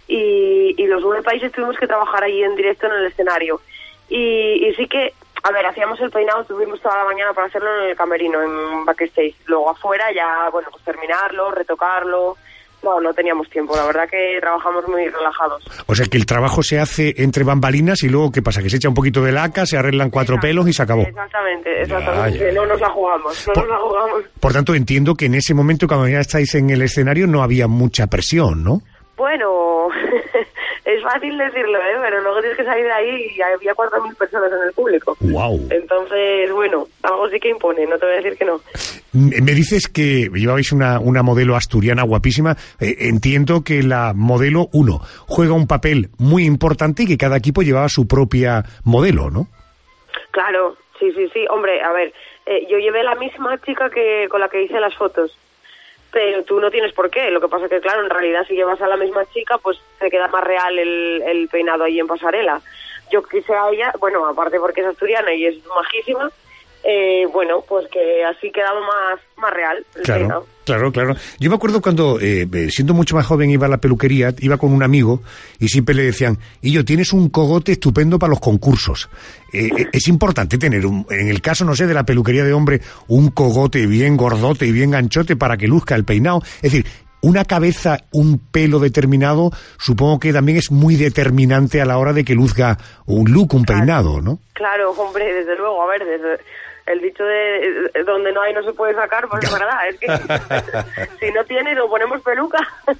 y, y los nueve países tuvimos que trabajar allí en directo en el escenario. Y, y sí que, a ver, hacíamos el peinado, tuvimos toda la mañana para hacerlo en el camerino, en backstage. Luego afuera ya, bueno, pues terminarlo, retocarlo. No, no teníamos tiempo, la verdad que trabajamos muy relajados. O sea que el trabajo se hace entre bambalinas y luego, ¿qué pasa? Que se echa un poquito de laca, se arreglan cuatro Exacto. pelos y se acabó. Exactamente, exactamente. Ya, ya. No nos la jugamos, no por, nos la jugamos. Por tanto, entiendo que en ese momento, cuando ya estáis en el escenario, no había mucha presión, ¿no? Bueno, es fácil decirlo, ¿eh? Pero luego tienes que salir de ahí y había cuatro mil personas en el público. Wow. Entonces, bueno, algo sí que impone, no te voy a decir que no. Me dices que llevabais una, una modelo asturiana guapísima. Eh, entiendo que la modelo, uno, juega un papel muy importante y que cada equipo llevaba su propia modelo, ¿no? Claro, sí, sí, sí. Hombre, a ver, eh, yo llevé la misma chica que con la que hice las fotos. Pero tú no tienes por qué. Lo que pasa es que, claro, en realidad si llevas a la misma chica, pues te queda más real el, el peinado ahí en pasarela. Yo quise a ella, bueno, aparte porque es asturiana y es majísima, eh, bueno, pues que así quedaba más, más real el claro, peinado. Claro, claro. Yo me acuerdo cuando, eh, siendo mucho más joven, iba a la peluquería, iba con un amigo y siempre le decían, y yo, tienes un cogote estupendo para los concursos. Eh, es importante tener, un, en el caso, no sé, de la peluquería de hombre, un cogote bien gordote y bien ganchote para que luzca el peinado. Es decir, una cabeza, un pelo determinado, supongo que también es muy determinante a la hora de que luzca un look, un peinado, ¿no? Claro, hombre, desde luego, a ver, desde el dicho de eh, donde no hay no se puede sacar, pues es verdad, es que si no tienes lo ponemos peluca.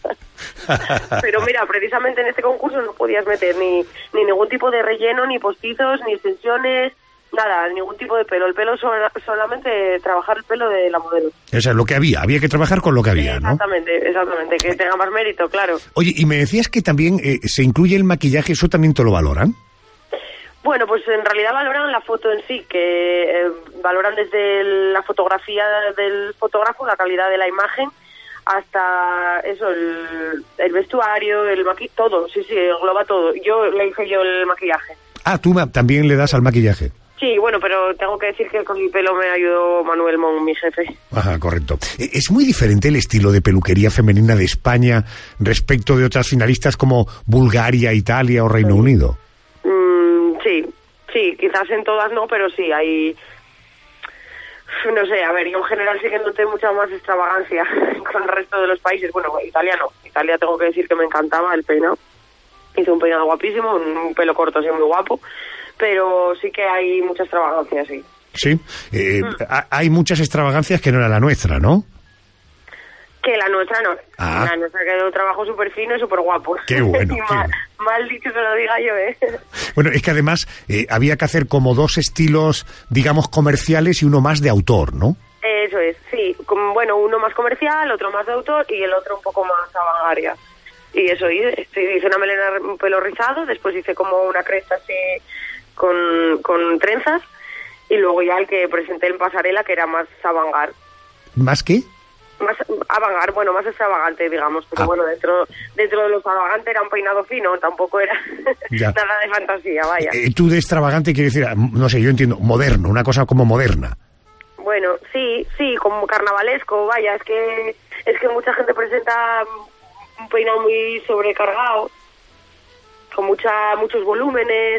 Pero mira, precisamente en este concurso no podías meter ni, ni ningún tipo de relleno, ni postizos, ni extensiones, nada, ningún tipo de pelo. El pelo sola, solamente trabajar el pelo de la modelo. O sea, lo que había, había que trabajar con lo que había, ¿no? Exactamente, exactamente, que tenga más mérito, claro. Oye, y me decías que también eh, se incluye el maquillaje, ¿eso también te lo valoran? Bueno, pues en realidad valoran la foto en sí, que eh, valoran desde la fotografía del fotógrafo, la calidad de la imagen, hasta eso, el, el vestuario, el maquillaje, todo, sí, sí, engloba todo. Yo le hice yo el maquillaje. Ah, tú también le das al maquillaje. Sí, bueno, pero tengo que decir que con mi pelo me ayudó Manuel Mon, mi jefe. Ajá, correcto. ¿Es muy diferente el estilo de peluquería femenina de España respecto de otras finalistas como Bulgaria, Italia o Reino sí. Unido? Mm, sí, sí, quizás en todas no, pero sí, hay... No sé, a ver, yo en general sí que noté mucha más extravagancia con el resto de los países. Bueno, Italia no. Italia tengo que decir que me encantaba el peinado. Hice un peinado guapísimo, un pelo corto así muy guapo. Pero sí que hay mucha extravagancia, sí. Sí, eh, mm. hay muchas extravagancias que no era la nuestra, ¿no? Que la nuestra no. Ah. La nuestra quedó un trabajo súper fino y súper guapo. Qué bueno. y qué mal, bueno. mal dicho que lo diga yo, ¿eh? Bueno, es que además eh, había que hacer como dos estilos, digamos, comerciales y uno más de autor, ¿no? Eso es, sí. Como, bueno, uno más comercial, otro más de autor y el otro un poco más vanguardia. Y eso, hice, hice una melena, un pelo rizado, después hice como una cresta así con, con trenzas y luego ya el que presenté en pasarela, que era más avant-garde. ¿Más qué? Más avant-garde, bueno, más extravagante, digamos, pero ah. bueno, dentro dentro de lo extravagante era un peinado fino, tampoco era nada de fantasía, vaya. Eh, tú de extravagante quiere decir, no sé, yo entiendo, moderno, una cosa como moderna. Bueno, sí, sí, como carnavalesco, vaya, es que es que mucha gente presenta un peinado muy sobrecargado, con mucha muchos volúmenes.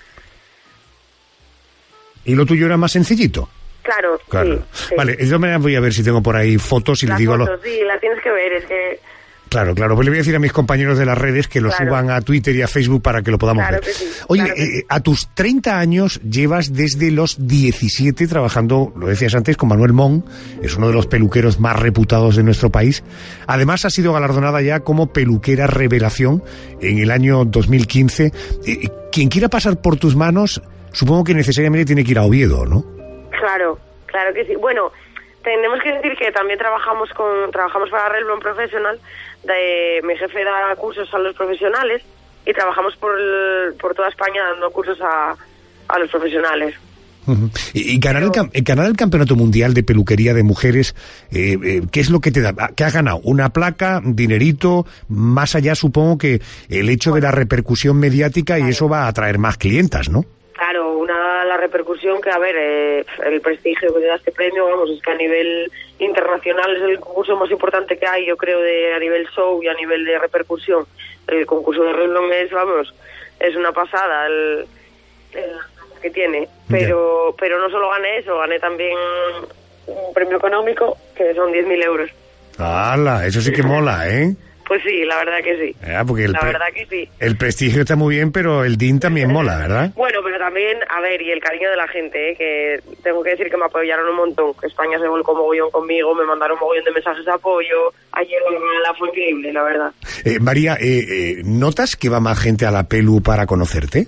¿Y lo tuyo era más sencillito? Claro, claro. Sí, sí. Vale, yo me voy a ver si tengo por ahí fotos y las le digo... fotos, a los... sí, las tienes que ver, es que... Claro, claro, pues le voy a decir a mis compañeros de las redes que lo claro. suban a Twitter y a Facebook para que lo podamos claro ver. Que sí, Oye, claro que eh, sí. a tus treinta años llevas desde los diecisiete trabajando, lo decías antes, con Manuel Mon, es uno de los peluqueros más reputados de nuestro país. Además, ha sido galardonada ya como peluquera revelación en el año dos mil quince. Eh, quien quiera pasar por tus manos, supongo que necesariamente tiene que ir a Oviedo, ¿no? Claro, claro que sí. Bueno, tenemos que decir que también trabajamos con trabajamos para Revlon Professional. De, mi jefe da cursos a los profesionales y trabajamos por el, por toda España dando cursos a, a los profesionales. Uh-huh. Y, y ganar, Pero, el, ganar el Campeonato Mundial de Peluquería de Mujeres, eh, eh, ¿qué es lo que te da? ¿Qué has ganado? ¿Una placa? ¿Dinerito? Más allá, supongo que el hecho bueno, de la repercusión mediática claro. y eso va a atraer más clientas, ¿no? Claro, una la repercusión que, a ver, eh, el prestigio que te da este premio, vamos, es que a nivel internacional es el concurso más importante que hay, yo creo, de a nivel show y a nivel de repercusión. El concurso de Revlon es, vamos, es una pasada el, el que tiene. Pero yeah. pero no solo gané eso, gané también un premio económico que son diez mil euros. ¡Hala! Eso sí que mola, ¿eh? Pues sí, la verdad que sí. Ah, porque el la pre- verdad que sí. El prestigio está muy bien, pero el D I N también mola, ¿verdad? Bueno, pero también, a ver, y el cariño de la gente, ¿eh? Que tengo que decir que me apoyaron un montón. Que España se volcó mogollón conmigo, me mandaron mogollón de mensajes de apoyo. Ayer la fue increíble, la verdad. Eh, María, eh, eh, ¿notas que va más gente a la Pelu para conocerte?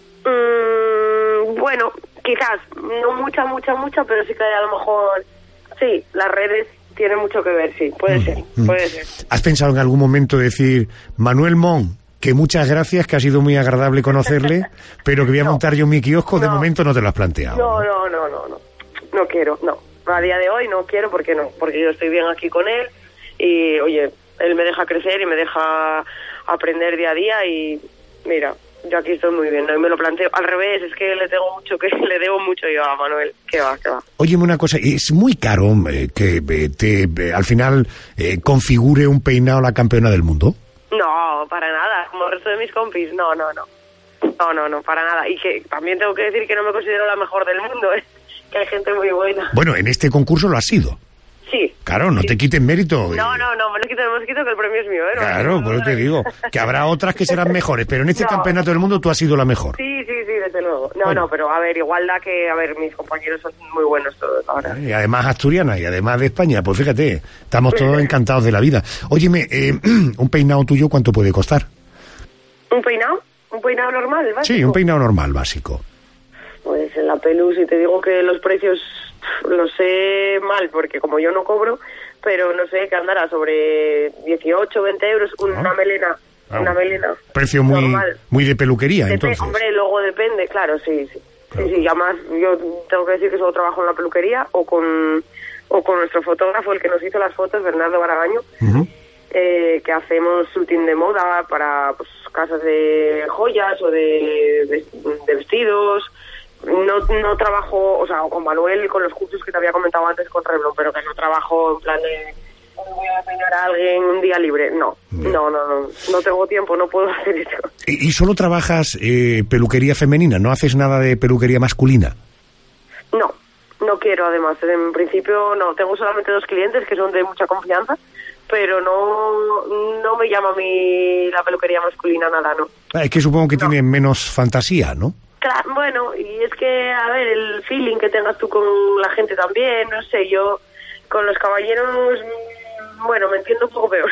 Mm, bueno, quizás, no mucha, mucha, mucha, pero sí que a lo mejor, sí, las redes tienen mucho que ver, sí, puede mm, ser, mm. puede ser. ¿Has pensado en algún momento decir, Manuel Mon, que muchas gracias, que ha sido muy agradable conocerle, pero que voy a no, montar yo mi kiosco? De no, momento no te lo has planteado. No, no, no, no, no, no quiero, no. A día de hoy no quiero porque no, porque yo estoy bien aquí con él y, oye, él me deja crecer y me deja aprender día a día y, mira, yo aquí estoy muy bien, ¿no? Y me lo planteo al revés, es que le tengo mucho, que le debo mucho yo a Manuel, que va, que va. Óyeme una cosa, es muy caro eh, que eh, te, eh, al final eh, configure un peinado la campeona del mundo. No, para nada, como el resto de mis compis, no, no, no, no, no, no, para nada. Y que también tengo que decir que no me considero la mejor del mundo, ¿eh? Que hay gente muy buena. Bueno, en este concurso lo ha sido. Sí, Claro, no te quiten mérito. No, no, no, me lo quito, me lo quito que el premio es mío, ¿eh? No, claro, no, por eso no, te digo, que habrá otras que serán mejores, pero en este no. campeonato del mundo tú has sido la mejor. Sí, sí, sí, desde luego. No, bueno. no, pero a ver, igualdad que, a ver, mis compañeros son muy buenos todos ahora. Y además asturiana y además de España, pues fíjate, estamos todos encantados de la vida. Óyeme, eh, un peinado tuyo, ¿cuánto puede costar? ¿Un peinado? ¿Un peinado normal, básico? Sí, un peinado normal, básico. Pues en la Pelu, si te digo que los precios los sé mal, porque como yo no cobro, pero no sé, que andará sobre dieciocho, veinte euros, una ah. melena, ah. una melena. Precio muy normal. Muy de peluquería, Dep- entonces. Hombre, luego depende, claro, sí, sí. Claro. Sí, sí, además yo tengo que decir que solo trabajo en la peluquería o con o con nuestro fotógrafo, el que nos hizo las fotos, Bernardo Baragaño, uh-huh. eh, que hacemos shooting de moda para pues, casas de joyas o de, de, de vestidos. No no trabajo, o sea, con Manuel y con los cursos que te había comentado antes con Revlon, pero que no trabajo en plan de voy a peinar a alguien un día libre. No, Bien. no, no, no, no tengo tiempo, no puedo hacer eso. ¿Y, y solo trabajas eh, peluquería femenina? ¿No haces nada de peluquería masculina? No, no quiero además. En principio no, tengo solamente dos clientes que son de mucha confianza, pero no no me llama a mí la peluquería masculina nada, ¿no? Ah, es que supongo que no. Tiene menos fantasía, ¿no? Claro, bueno, y es que, a ver, el feeling que tengas tú con la gente también, no sé, yo con los caballeros, bueno, me entiendo un poco peor.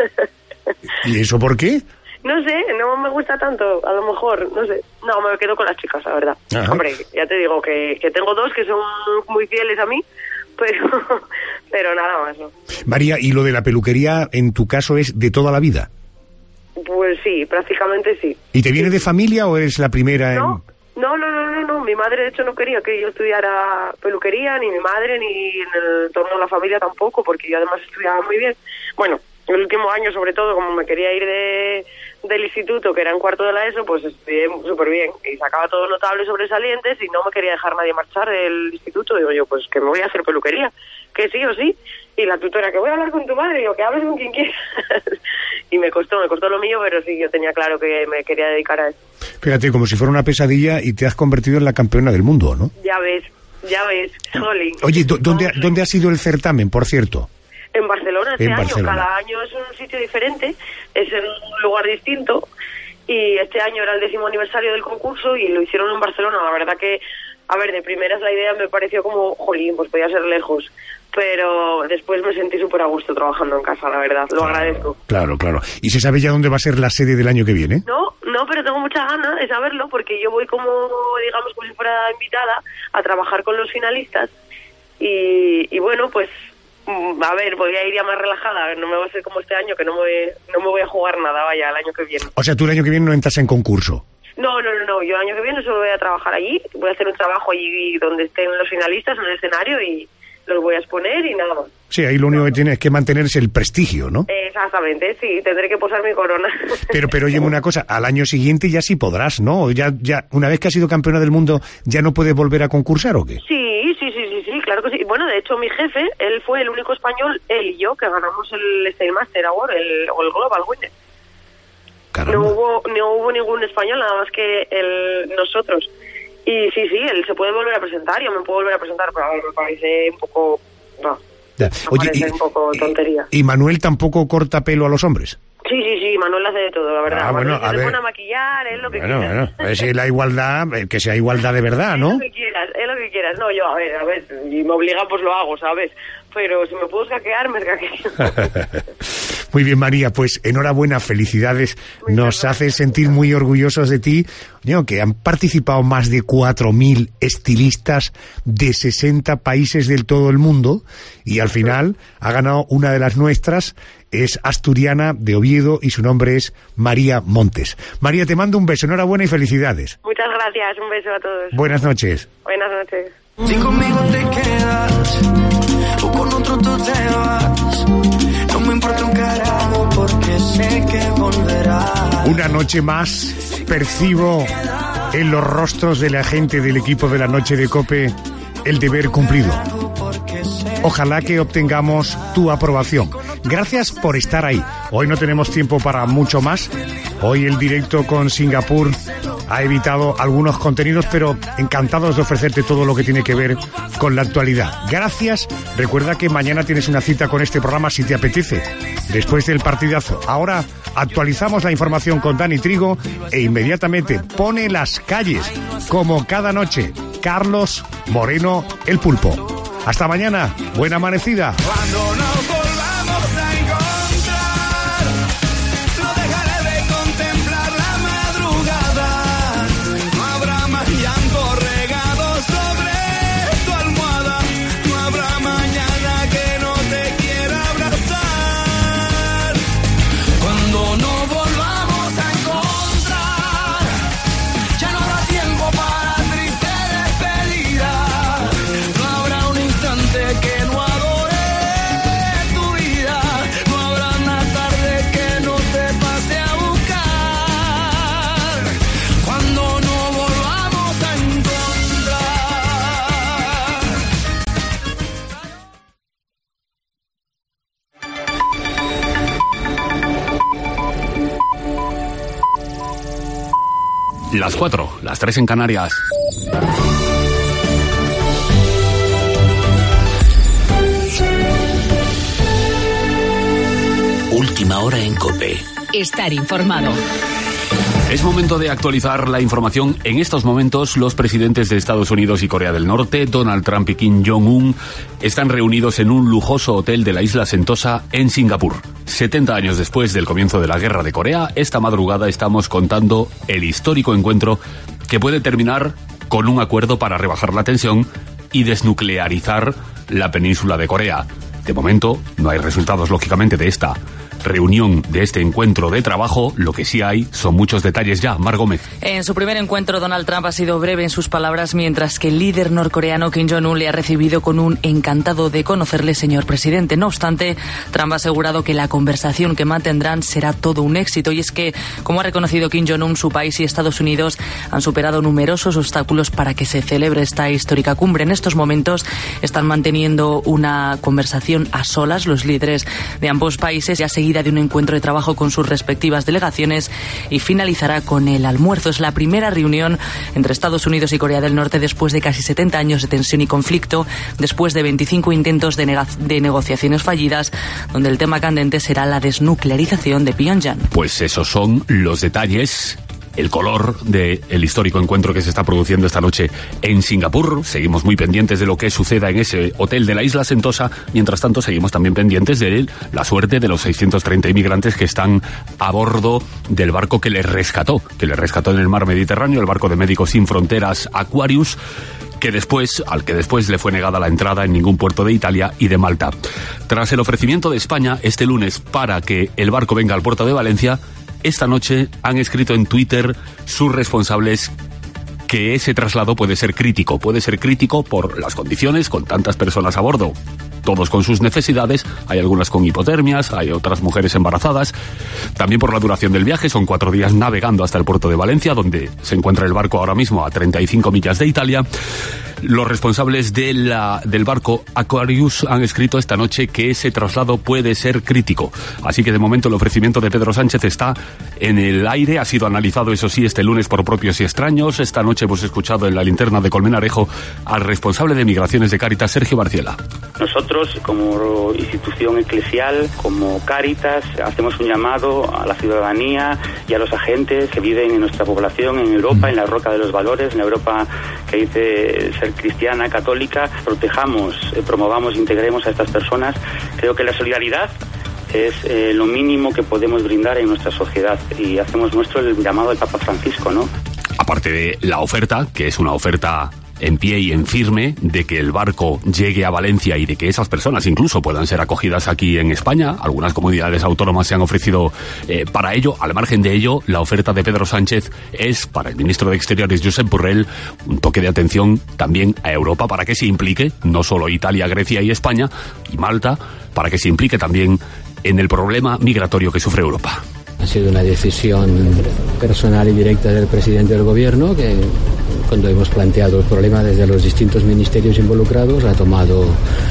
¿Y eso por qué? No sé, no me gusta tanto, a lo mejor, no sé. No, me quedo con las chicas, la verdad. Ajá. Hombre, ya te digo que, que tengo dos que son muy fieles a mí, pero, pero nada más, ¿no? María, ¿y lo de la peluquería, en tu caso, es de toda la vida? Pues sí, prácticamente sí. ¿Y te viene de familia o eres la primera en...? No. No, no, no, no, no, mi madre de hecho no quería que yo estudiara peluquería, ni mi madre, ni en el entorno de la familia tampoco, porque yo además estudiaba muy bien. Bueno, el último año sobre todo, como me quería ir de del instituto, que era en cuarto de la ESO, pues estudié súper bien y sacaba todos notables sobresalientes y no me quería dejar nadie marchar del instituto. Digo yo, pues que me voy a hacer peluquería, que sí o sí. Y la tutora, que voy a hablar con tu madre, y yo, que hables con quien quieras. Y me costó, me costó lo mío, pero sí, yo tenía claro que me quería dedicar a eso. Fíjate, como si fuera una pesadilla y te has convertido en la campeona del mundo, ¿no? Ya ves, ya ves, jolín. Oye, ¿dónde, ¿dónde ha sido el certamen, por cierto? En Barcelona este en año, Barcelona. Cada año es un sitio diferente, es en un lugar distinto, y este año era el décimo aniversario del concurso y lo hicieron en Barcelona. La verdad que, a ver, de primeras la idea me pareció como, jolín, pues podía ser lejos, pero después me sentí súper a gusto trabajando en casa, la verdad, lo claro, agradezco. Claro, claro. ¿Y se sabe ya dónde va a ser la sede del año que viene? No, no, pero tengo mucha ganas de saberlo, porque yo voy como, digamos, como si fuera invitada a trabajar con los finalistas, y, y bueno, pues, a ver, voy a ir ya más relajada, no me va a ser como este año, que no me, no me voy a jugar nada, vaya, el año que viene. O sea, tú el año que viene no entras en concurso. No, no, no, no, yo el año que viene solo voy a trabajar allí, voy a hacer un trabajo allí donde estén los finalistas en el escenario y los voy a exponer y nada más. Sí, ahí lo único que tienes es que mantenerse el prestigio, ¿no? Exactamente, sí, tendré que posar mi corona. Pero, pero oye, una cosa, al año siguiente ya sí podrás, ¿no? Ya, ya, una vez que has sido campeona del mundo, ¿ya no puedes volver a concursar o qué? Sí, sí, sí, sí, sí, claro que sí. Bueno, de hecho, mi jefe, él fue el único español, él y yo, que ganamos el Stailmaster Award, el, o el Global Winner. Caramba. No hubo, no hubo ningún español, nada más que el, nosotros. Y sí, sí, él se puede volver a presentar, yo me puedo volver a presentar, pero a ver, me parece un poco... No, ya. me Oye, parece y, un poco tontería. ¿Y Manuel tampoco corta pelo a los hombres? Sí, sí, sí, Manuel hace de todo, la verdad. Ah, bueno, Manuel a se ver. pone a maquillar, es lo que Bueno, quieras. bueno, a ver si la igualdad, que sea igualdad de verdad, ¿no? Es lo que quieras, es lo que quieras. No, yo, a ver, a ver, si me obligan, pues lo hago, ¿sabes? Pero si me puedo escaquear, me escaqueo. Muy bien, María, pues enhorabuena, felicidades. Muy Nos bien, hace sentir muy orgullosos de ti, ¿no? Que han participado más de cuatro mil estilistas de sesenta países del todo el mundo y al final ha ganado una de las nuestras, es asturiana de Oviedo y su nombre es María Montes. María, te mando un beso, enhorabuena y felicidades. Muchas gracias, un beso a todos. Buenas noches. Buenas noches. Si conmigo te quedas o con otro tú te vas, no me importa un carajo porque sé que volverás. Una noche más percibo en los rostros de la gente del equipo de la noche de COPE el deber cumplido. Ojalá que obtengamos tu aprobación. Gracias por estar ahí. Hoy no tenemos tiempo para mucho más. Hoy el directo con Singapur ha evitado algunos contenidos, pero encantados de ofrecerte todo lo que tiene que ver con la actualidad. Gracias. Recuerda que mañana tienes una cita con este programa si te apetece, después del partidazo. Ahora actualizamos la información con Dani Trigo e inmediatamente pone las calles, como cada noche, Carlos Moreno, el Pulpo. Hasta mañana. Buena amanecida. Cuando nos volvamos a encontrar, no dejaré de contemplar la madrugada. No habrá más llanto regado sobre tu almohada. No habrá mañana que no te quiera abrazar. Cuando nos volvamos a encontrar, ya no habrá tiempo para triste despedida. No habrá un instante que no adore tu vida. No habrá una tarde que no te pase a buscar. Cuando nos volvamos a encontrar. Las cuatro, las tres en Canarias. Última hora en COPE. Estar informado. Es momento de actualizar la información. En estos momentos, los presidentes de Estados Unidos y Corea del Norte, Donald Trump y Kim Jong-un, están reunidos en un lujoso hotel de la isla Sentosa en Singapur. setenta años después del comienzo de la Guerra de Corea, esta madrugada estamos contando el histórico encuentro que puede terminar con un acuerdo para rebajar la tensión y desnuclearizar la península de Corea. De momento, no hay resultados, lógicamente, de esta reunión, de este encuentro de trabajo. Lo que sí hay son muchos detalles ya. Mar Gómez. En su primer encuentro, Donald Trump ha sido breve en sus palabras, mientras que el líder norcoreano Kim Jong-un le ha recibido con un encantado de conocerle, señor presidente. No obstante, Trump ha asegurado que la conversación que mantendrán será todo un éxito. Y es que, como ha reconocido Kim Jong-un, su país y Estados Unidos han superado numerosos obstáculos para que se celebre esta histórica cumbre. En estos momentos están manteniendo una conversación a solas los líderes de ambos países, ya seguida de un encuentro de trabajo con sus respectivas delegaciones, y finalizará con el almuerzo. Es la primera reunión entre Estados Unidos y Corea del Norte después de casi setenta años de tensión y conflicto, después de veinticinco intentos de, nega- de negociaciones fallidas, donde el tema candente será la desnuclearización de Pyongyang. Pues esos son los detalles, el color del histórico encuentro que se está produciendo esta noche en Singapur. Seguimos muy pendientes de lo que suceda en ese hotel de la isla Sentosa. Mientras tanto, seguimos también pendientes de la suerte de los seiscientos treinta inmigrantes que están a bordo del barco que les rescató, que les rescató en el mar Mediterráneo, el barco de Médicos Sin Fronteras Aquarius, que después, al que después le fue negada la entrada en ningún puerto de Italia y de Malta. Tras el ofrecimiento de España este lunes para que el barco venga al puerto de Valencia, esta noche han escrito en Twitter sus responsables que ese traslado puede ser crítico. Puede ser crítico por las condiciones, con tantas personas a bordo, todos con sus necesidades. Hay algunas con hipotermias, hay otras mujeres embarazadas. También por la duración del viaje, son cuatro días navegando hasta el puerto de Valencia, donde se encuentra el barco ahora mismo a treinta y cinco millas de Italia. Los responsables de la, del barco Aquarius han escrito esta noche que ese traslado puede ser crítico. Así que de momento el ofrecimiento de Pedro Sánchez está en el aire. Ha sido analizado, eso sí, este lunes por propios y extraños. Esta noche hemos escuchado en la linterna de Colmenarejo al responsable de Migraciones de Cáritas, Sergio Barciela. Nosotros, como institución eclesial, como Cáritas, hacemos un llamado a la ciudadanía y a los agentes que viven en nuestra población, en Europa, en la roca de los valores, en la Europa que dice ser cristiana, católica. Protejamos, eh, promovamos, integremos a estas personas. Creo que la solidaridad es eh, lo mínimo que podemos brindar en nuestra sociedad, y hacemos nuestro el llamado del Papa Francisco, ¿no? Aparte de la oferta, que es una oferta en pie y en firme, de que el barco llegue a Valencia y de que esas personas incluso puedan ser acogidas aquí en España. Algunas comunidades autónomas se han ofrecido eh, para ello. Al margen de ello, la oferta de Pedro Sánchez es, para el ministro de Exteriores, Josep Borrell, un toque de atención también a Europa para que se implique, no solo Italia, Grecia y España, y Malta, para que se implique también en el problema migratorio que sufre Europa. Ha sido una decisión personal y directa del presidente del gobierno, que cuando hemos planteado el problema desde los distintos ministerios involucrados ha tomado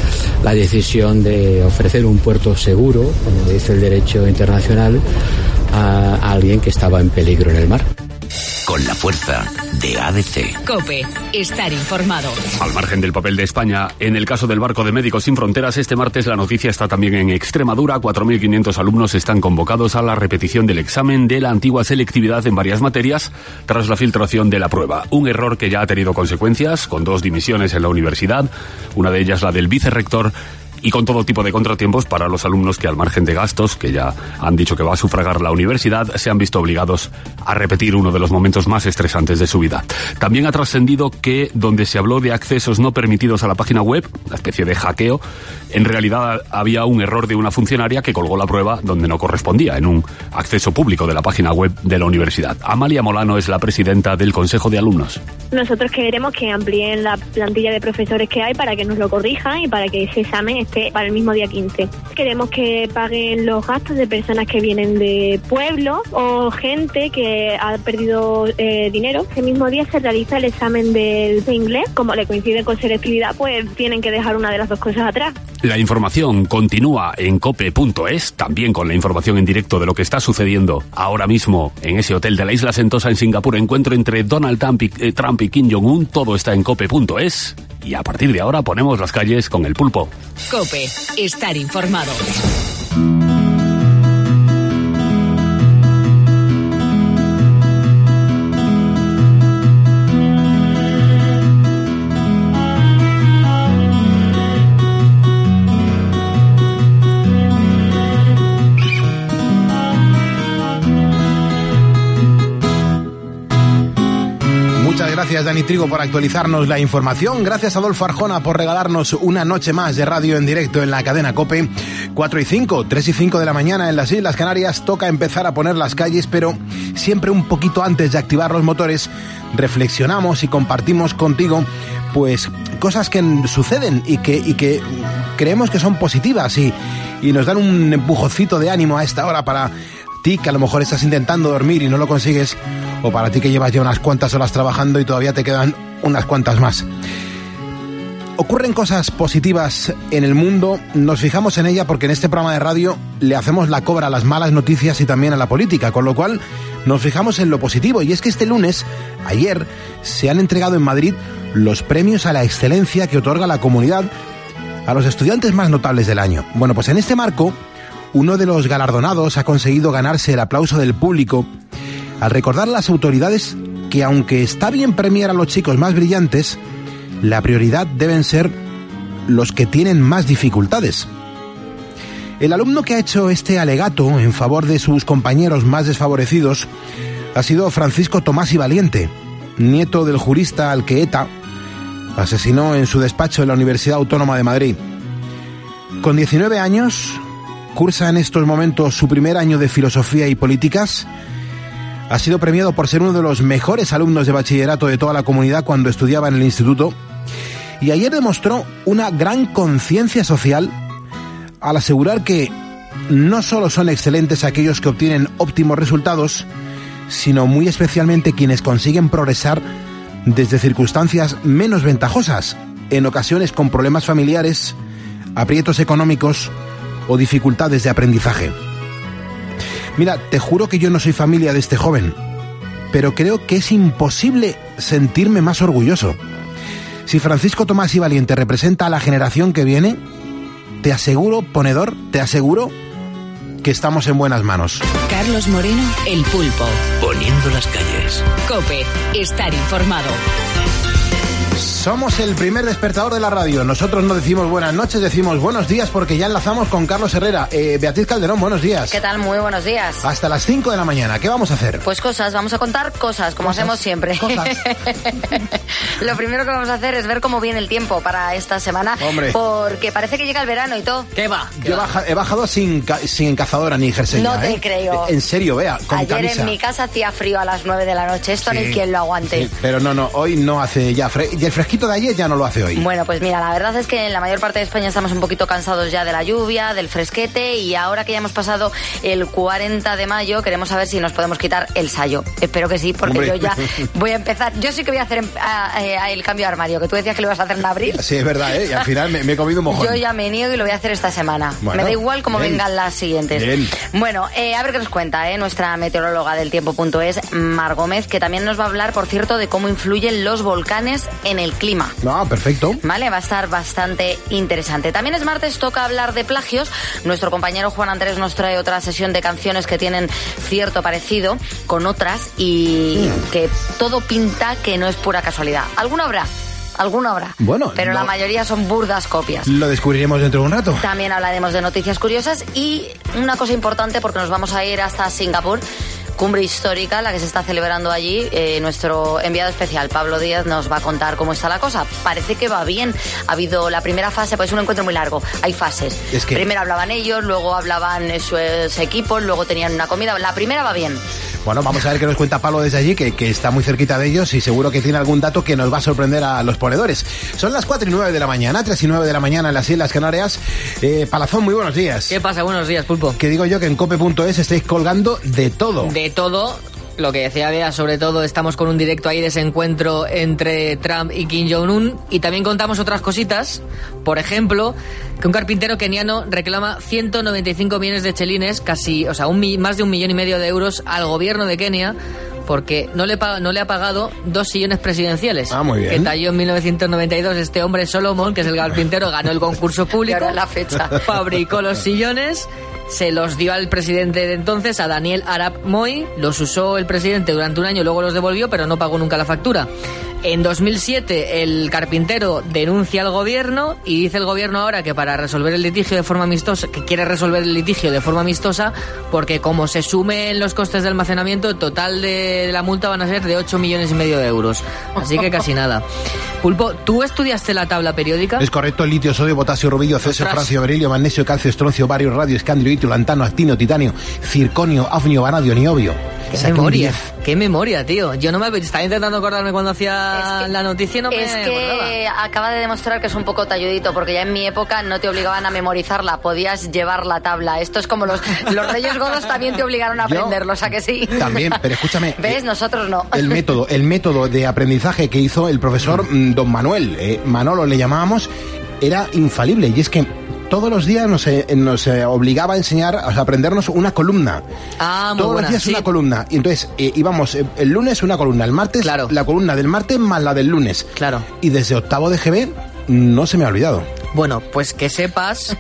la decisión de ofrecer un puerto seguro, como dice el derecho internacional, a alguien que estaba en peligro en el mar. con la fuerza de A D C. COPE, estar informado. Al margen del papel de España, en el caso del barco de Médicos Sin Fronteras, este martes la noticia está también en Extremadura. cuatro mil quinientos alumnos están convocados a la repetición del examen de la antigua selectividad en varias materias tras la filtración de la prueba. Un error que ya ha tenido consecuencias, con dos dimisiones en la universidad, una de ellas la del vicerrector, y con todo tipo de contratiempos para los alumnos que, al margen de gastos que ya han dicho que va a sufragar la universidad, se han visto obligados a repetir uno de los momentos más estresantes de su vida. También ha trascendido que, donde se habló de accesos no permitidos a la página web, una especie de hackeo, en realidad había un error de una funcionaria que colgó la prueba donde no correspondía, en un acceso público de la página web de la universidad. Amalia Molano es la presidenta del Consejo de Alumnos. Nosotros queremos que amplíen la plantilla de profesores que hay para que nos lo corrijan y para que ese examen esté para el mismo día quince. Queremos que paguen los gastos de personas que vienen de pueblos o gente que ha perdido eh, dinero. Ese mismo día se realiza el examen de, de inglés. Como le coincide con selectividad, pues tienen que dejar una de las dos cosas atrás. La información continúa en cope punto es, también con la información en directo de lo que está sucediendo ahora mismo en ese hotel de la Isla Sentosa en Singapur. Encuentro entre Donald Trump y, eh, Trump y Kim Jong-un. Todo está en cope punto es. Y a partir de ahora ponemos las calles con el pulpo. COPE, estar informado. Gracias, Dani Trigo, por actualizarnos la información. Gracias, Adolfo Arjona, por regalarnos una noche más de radio en directo en la cadena COPE. cuatro y cinco, tres y cinco de la mañana en las Islas Canarias. Toca empezar a poner las calles, pero siempre un poquito antes de activar los motores, reflexionamos y compartimos contigo pues cosas que suceden y que, y que creemos que son positivas y, y nos dan un empujoncito de ánimo a esta hora para ti que a lo mejor estás intentando dormir y no lo consigues, o para ti que llevas ya unas cuantas horas trabajando y todavía te quedan unas cuantas más. Ocurren cosas positivas en el mundo, nos fijamos en ella porque en este programa de radio le hacemos la cobra a las malas noticias y también a la política, con lo cual nos fijamos en lo positivo. Y es que este lunes, ayer, se han entregado en Madrid los premios a la excelencia que otorga la comunidad a los estudiantes más notables del año. Bueno, pues en este marco, uno de los galardonados ha conseguido ganarse el aplauso del público al recordar a las autoridades que, aunque está bien premiar a los chicos más brillantes, la prioridad deben ser los que tienen más dificultades. El alumno que ha hecho este alegato en favor de sus compañeros más desfavorecidos ha sido Francisco Tomás y Valiente, nieto del jurista al que ETA asesinó en su despacho en la Universidad Autónoma de Madrid. Con diecinueve años, cursa en estos momentos su primer año de Filosofía y Políticas. Ha sido premiado por ser uno de los mejores alumnos de bachillerato de toda la comunidad cuando estudiaba en el instituto. Y ayer demostró una gran conciencia social al asegurar que no solo son excelentes aquellos que obtienen óptimos resultados, sino muy especialmente quienes consiguen progresar desde circunstancias menos ventajosas, en ocasiones con problemas familiares, aprietos económicos o dificultades de aprendizaje. Mira, te juro que yo no soy familia de este joven, pero creo que es imposible sentirme más orgulloso. Si Francisco Tomás y Valiente representa a la generación que viene, te aseguro, ponedor, te aseguro que estamos en buenas manos. Carlos Moreno, El Pulpo. Poniendo las calles. COPE, estar informado. Somos el primer despertador de la radio. Nosotros no decimos buenas noches, decimos buenos días porque ya enlazamos con Carlos Herrera. Eh, Beatriz Calderón, buenos días. ¿Qué tal? Muy buenos días. Hasta las cinco de la mañana. ¿Qué vamos a hacer? Pues cosas, vamos a contar cosas, como Cosas, hacemos siempre. cosas. Lo primero que vamos a hacer es ver cómo viene el tiempo para esta semana. Hombre. Porque parece que llega el verano y todo. ¿Qué va? Yo he baja- he bajado sin, ca- sin cazadora ni jersey. No te ¿eh? creo. En serio, vea, con Ayer camisa. en mi casa hacía frío a las nueve de la noche. Esto Sí. ni quien lo aguante. Sí, pero no, no, hoy no hace ya fresquito. Y el fresquito fresquito de ayer ya no lo hace hoy. Bueno, pues mira, la verdad es que en la mayor parte de España estamos un poquito cansados ya de la lluvia, del fresquete, y ahora que ya hemos pasado el cuarenta de mayo, queremos saber si nos podemos quitar el sayo. Espero que sí, porque Hombre. yo ya voy a empezar. Yo sí que voy a hacer a, a, el cambio de armario, que tú decías que lo ibas a hacer en abril. Sí, es verdad, ¿eh? Y al final me, me he comido un mojón. Yo ya me niego y lo voy a hacer esta semana. Bueno, me da igual cómo bien. vengan las siguientes. Bien. Bueno, eh, a ver qué nos cuenta eh, nuestra meteoróloga del tiempo.es, Mar Gómez, que también nos va a hablar, por cierto, de cómo influyen los volcanes en el clima. Ah, perfecto. Vale, va a estar bastante interesante. También es martes, toca hablar de plagios. Nuestro compañero Juan Andrés nos trae otra sesión de canciones que tienen cierto parecido con otras y mm. que todo pinta que no es pura casualidad. ¿Alguna habrá? Alguna habrá. Bueno, pero no, la mayoría son burdas copias. Lo descubriremos dentro de un rato. También hablaremos de noticias curiosas y una cosa importante, porque nos vamos a ir hasta Singapur. Cumbre histórica, la que se está celebrando allí. Eh, nuestro enviado especial, Pablo Díaz, nos va a contar cómo está la cosa. Parece que va bien. Ha habido la primera fase, pues es un encuentro muy largo. Hay fases. Es que... Primero hablaban ellos, luego hablaban sus equipos, luego tenían una comida. La primera va bien. Bueno, vamos a ver qué nos cuenta Pablo desde allí, que, que está muy cerquita de ellos y seguro que tiene algún dato que nos va a sorprender a los ponedores. Son las cuatro y nueve de la mañana, tres y nueve de la mañana en las Islas Canarias. Eh, Palazón, muy buenos días. ¿Qué pasa? Buenos días, Pulpo. Que digo yo que en cope punto es estáis colgando de todo. De todo. Lo que decía Bea, sobre todo, estamos con un directo ahí de ese encuentro entre Trump y Kim Jong-un, y también contamos otras cositas. Por ejemplo, que un carpintero keniano reclama ciento noventa y cinco millones de chelines, casi, o sea, un, más de un millón y medio de euros al gobierno de Kenia, porque no le, no le ha pagado dos sillones presidenciales. Ah, muy bien. Que talló en mil novecientos noventa y dos este hombre Solomon, que es el carpintero, ganó el concurso público. Ahora la fecha. Fabricó los sillones, se los dio al presidente de entonces, a Daniel Arap Moi, los usó el presidente durante un año, luego los devolvió, pero no pagó nunca la factura. En dos mil siete el carpintero denuncia al gobierno y dice el gobierno ahora que para resolver el litigio de forma amistosa, que quiere resolver el litigio de forma amistosa, porque como se sumen los costes de almacenamiento, el total de la multa van a ser de ocho millones y medio de euros. Así que casi nada. Pulpo, ¿tú estudiaste la tabla periódica? Es correcto: litio, sodio, potasio, rubidio, cesio, francio, berilio, magnesio, calcio, estroncio, bario, radio, escandrio, itio, lantano, actino, titanio, circonio, afnio, vanadio, niobio. Qué Saca memoria, qué memoria, tío. Yo no me estaba intentando acordarme cuando hacía es que, la noticia, no me Es que acordaba. Acaba de demostrar que es un poco talludito, porque ya en mi época no te obligaban a memorizarla, podías llevar la tabla. Esto es como los, los Reyes Godos también te obligaron a aprenderlo, o sea que sí. También, pero escúchame. ¿Ves? Eh, Nosotros no. El método, el método de aprendizaje que hizo el profesor mm. Don Manuel, eh, Manolo le llamábamos, era infalible, y es que todos los días nos, eh, nos eh, obligaba a enseñar, o sea, a aprendernos una columna. Ah, muy Todos buena, los días sí. una columna. Y entonces eh, íbamos eh, el lunes una columna, el martes claro. la columna del martes más la del lunes. Claro. Y desde octavo de G B no se me ha olvidado. Bueno, pues que sepas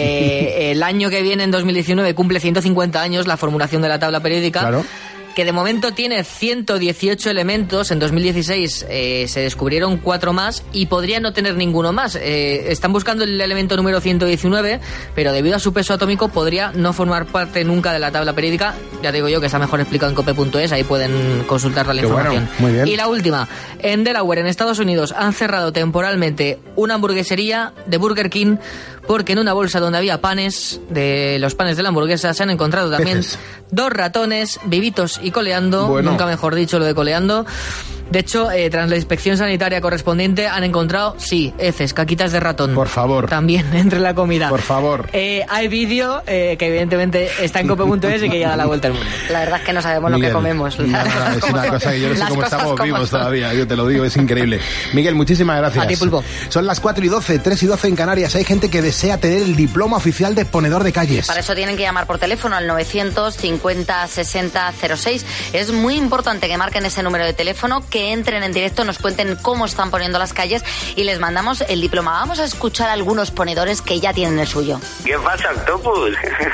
que el año que viene, en dos mil diecinueve, cumple ciento cincuenta años la formulación de la tabla periódica. Claro. Que de momento tiene ciento dieciocho elementos. En dos mil dieciséis eh, se descubrieron cuatro más y podría no tener ninguno más. Eh, están buscando el elemento número ciento diecinueve, pero debido a su peso atómico podría no formar parte nunca de la tabla periódica. Ya te digo yo que está mejor explicado en cope punto es, ahí pueden consultar la Qué información. Bueno, muy bien. Y la última, en Delaware, en Estados Unidos, han cerrado temporalmente una hamburguesería de Burger King porque en una bolsa donde había panes, de los panes de la hamburguesa, se han encontrado también Peces. dos ratones vivitos y coleando, bueno. nunca mejor dicho lo de coleando. De hecho, eh, tras la inspección sanitaria correspondiente han encontrado, sí, heces, caquitas de ratón. Por favor. También entre la comida. Por favor. Eh, hay vídeo eh, que evidentemente está en cope punto es y que ya da la vuelta al mundo. La verdad es que no sabemos Miguel, lo que comemos. No, no, no, es una cosa que yo no sé cómo estamos vivos son. todavía, yo te lo digo, es increíble. Miguel, muchísimas gracias. A ti, Pulpo. Son las cuatro y doce, tres y doce en Canarias. Hay gente que desea tener el diploma oficial de ponedor de calles. Para eso tienen que llamar por teléfono al novecientos cincuenta sesenta cero seis. Es muy importante que marquen ese número de teléfono, que entren en directo, nos cuenten cómo están poniendo las calles y les mandamos el diploma. Vamos a escuchar a algunos ponedores que ya tienen el suyo. ¿Qué pasa, Octopus?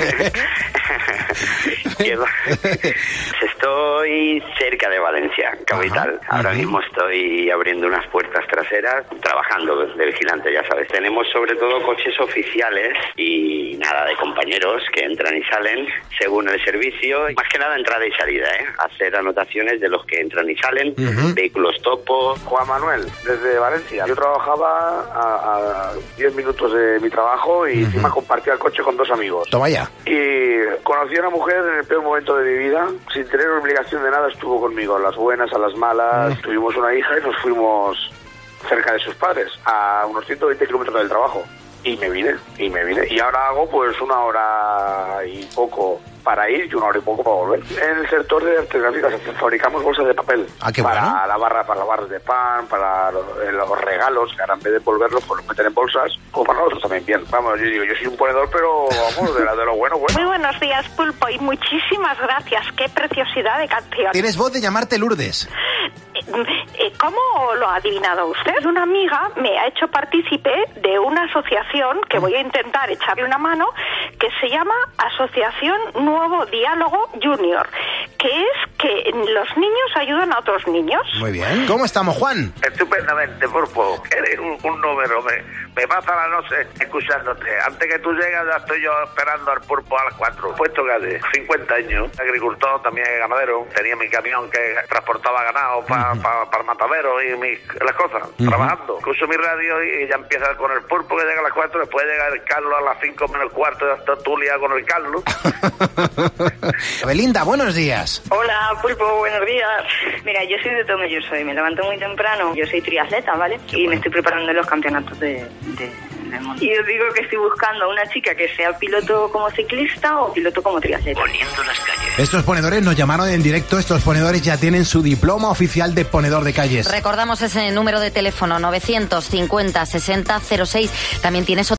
Estoy cerca de Valencia, capital. Ajá, Ahora ajá. mismo estoy abriendo unas puertas traseras, trabajando de vigilante, ya sabes. Tenemos sobre todo coches oficiales y nada, de compañeros que entran y salen según el servicio. Más que nada entrada y salida, ¿eh? Hacer anotaciones de los que entran y salen, uh-huh. vehículos topo. Juan Manuel, desde Valencia. Yo trabajaba a diez minutos de mi trabajo y uh-huh. encima compartía el coche con dos amigos. Toma ya. Y conocí a una mujer en el peor momento de mi vida, sin tener obligación de nada, estuvo conmigo, a las buenas, a las malas. Uh-huh. Tuvimos una hija y nos fuimos cerca de sus padres, a unos ciento veinte kilómetros del trabajo. Y me vine, y me vine. Y ahora hago pues una hora y poco para ir y una hora y poco para volver. En el sector de artes gráficas fabricamos bolsas de papel. Ah, qué para bueno. la barra, para las barras de pan, para los, los regalos, que ahora en vez de envolverlos, pues los meten en bolsas, o para nosotros también bien. Vamos, yo digo, yo soy un ponedor, pero vamos, de, la, de lo bueno, bueno. Muy buenos días, Pulpo, y muchísimas gracias. Qué preciosidad de canción. Tienes voz de llamarte Lourdes. ¿Cómo lo ha adivinado usted? Una amiga me ha hecho partícipe de una asociación que voy a intentar echarle una mano, que se llama Asociación Nuevo Diálogo Junior, que es que los niños ayudan a otros niños. Muy bien. ¿Cómo estamos, Juan? Estupendamente, Pulpo. Eres un, un número. Me, me pasa la noche escuchándote. Antes que tú llegas ya estoy yo esperando al Pulpo a las cuatro. Puesto que hace cincuenta años, agricultor, también ganadero. Tenía mi camión que transportaba ganado para uh-huh. pa, pa el matadero y mis, las cosas, uh-huh. trabajando. Escucho mi radio y ya empieza con el Pulpo, que llega a las cuatro. Después llega el Carlos a las cinco menos cuarto. Ya está tú liado con el Carlos. Belinda, buenos días. Hola, Pulpo, buenos días. Mira, yo soy de Tome, yo soy, me levanto muy temprano, yo soy triatleta, ¿vale? Qué y bueno. Me estoy preparando en los campeonatos de, de, del mundo. Y os digo que estoy buscando a una chica que sea piloto como ciclista o piloto como triatleta. Poniendo las calles. Estos ponedores nos llamaron en directo, estos ponedores ya tienen su diploma oficial de ponedor de calles. Recordamos ese número de teléfono, novecientos cincuenta sesenta cero seis. También tienes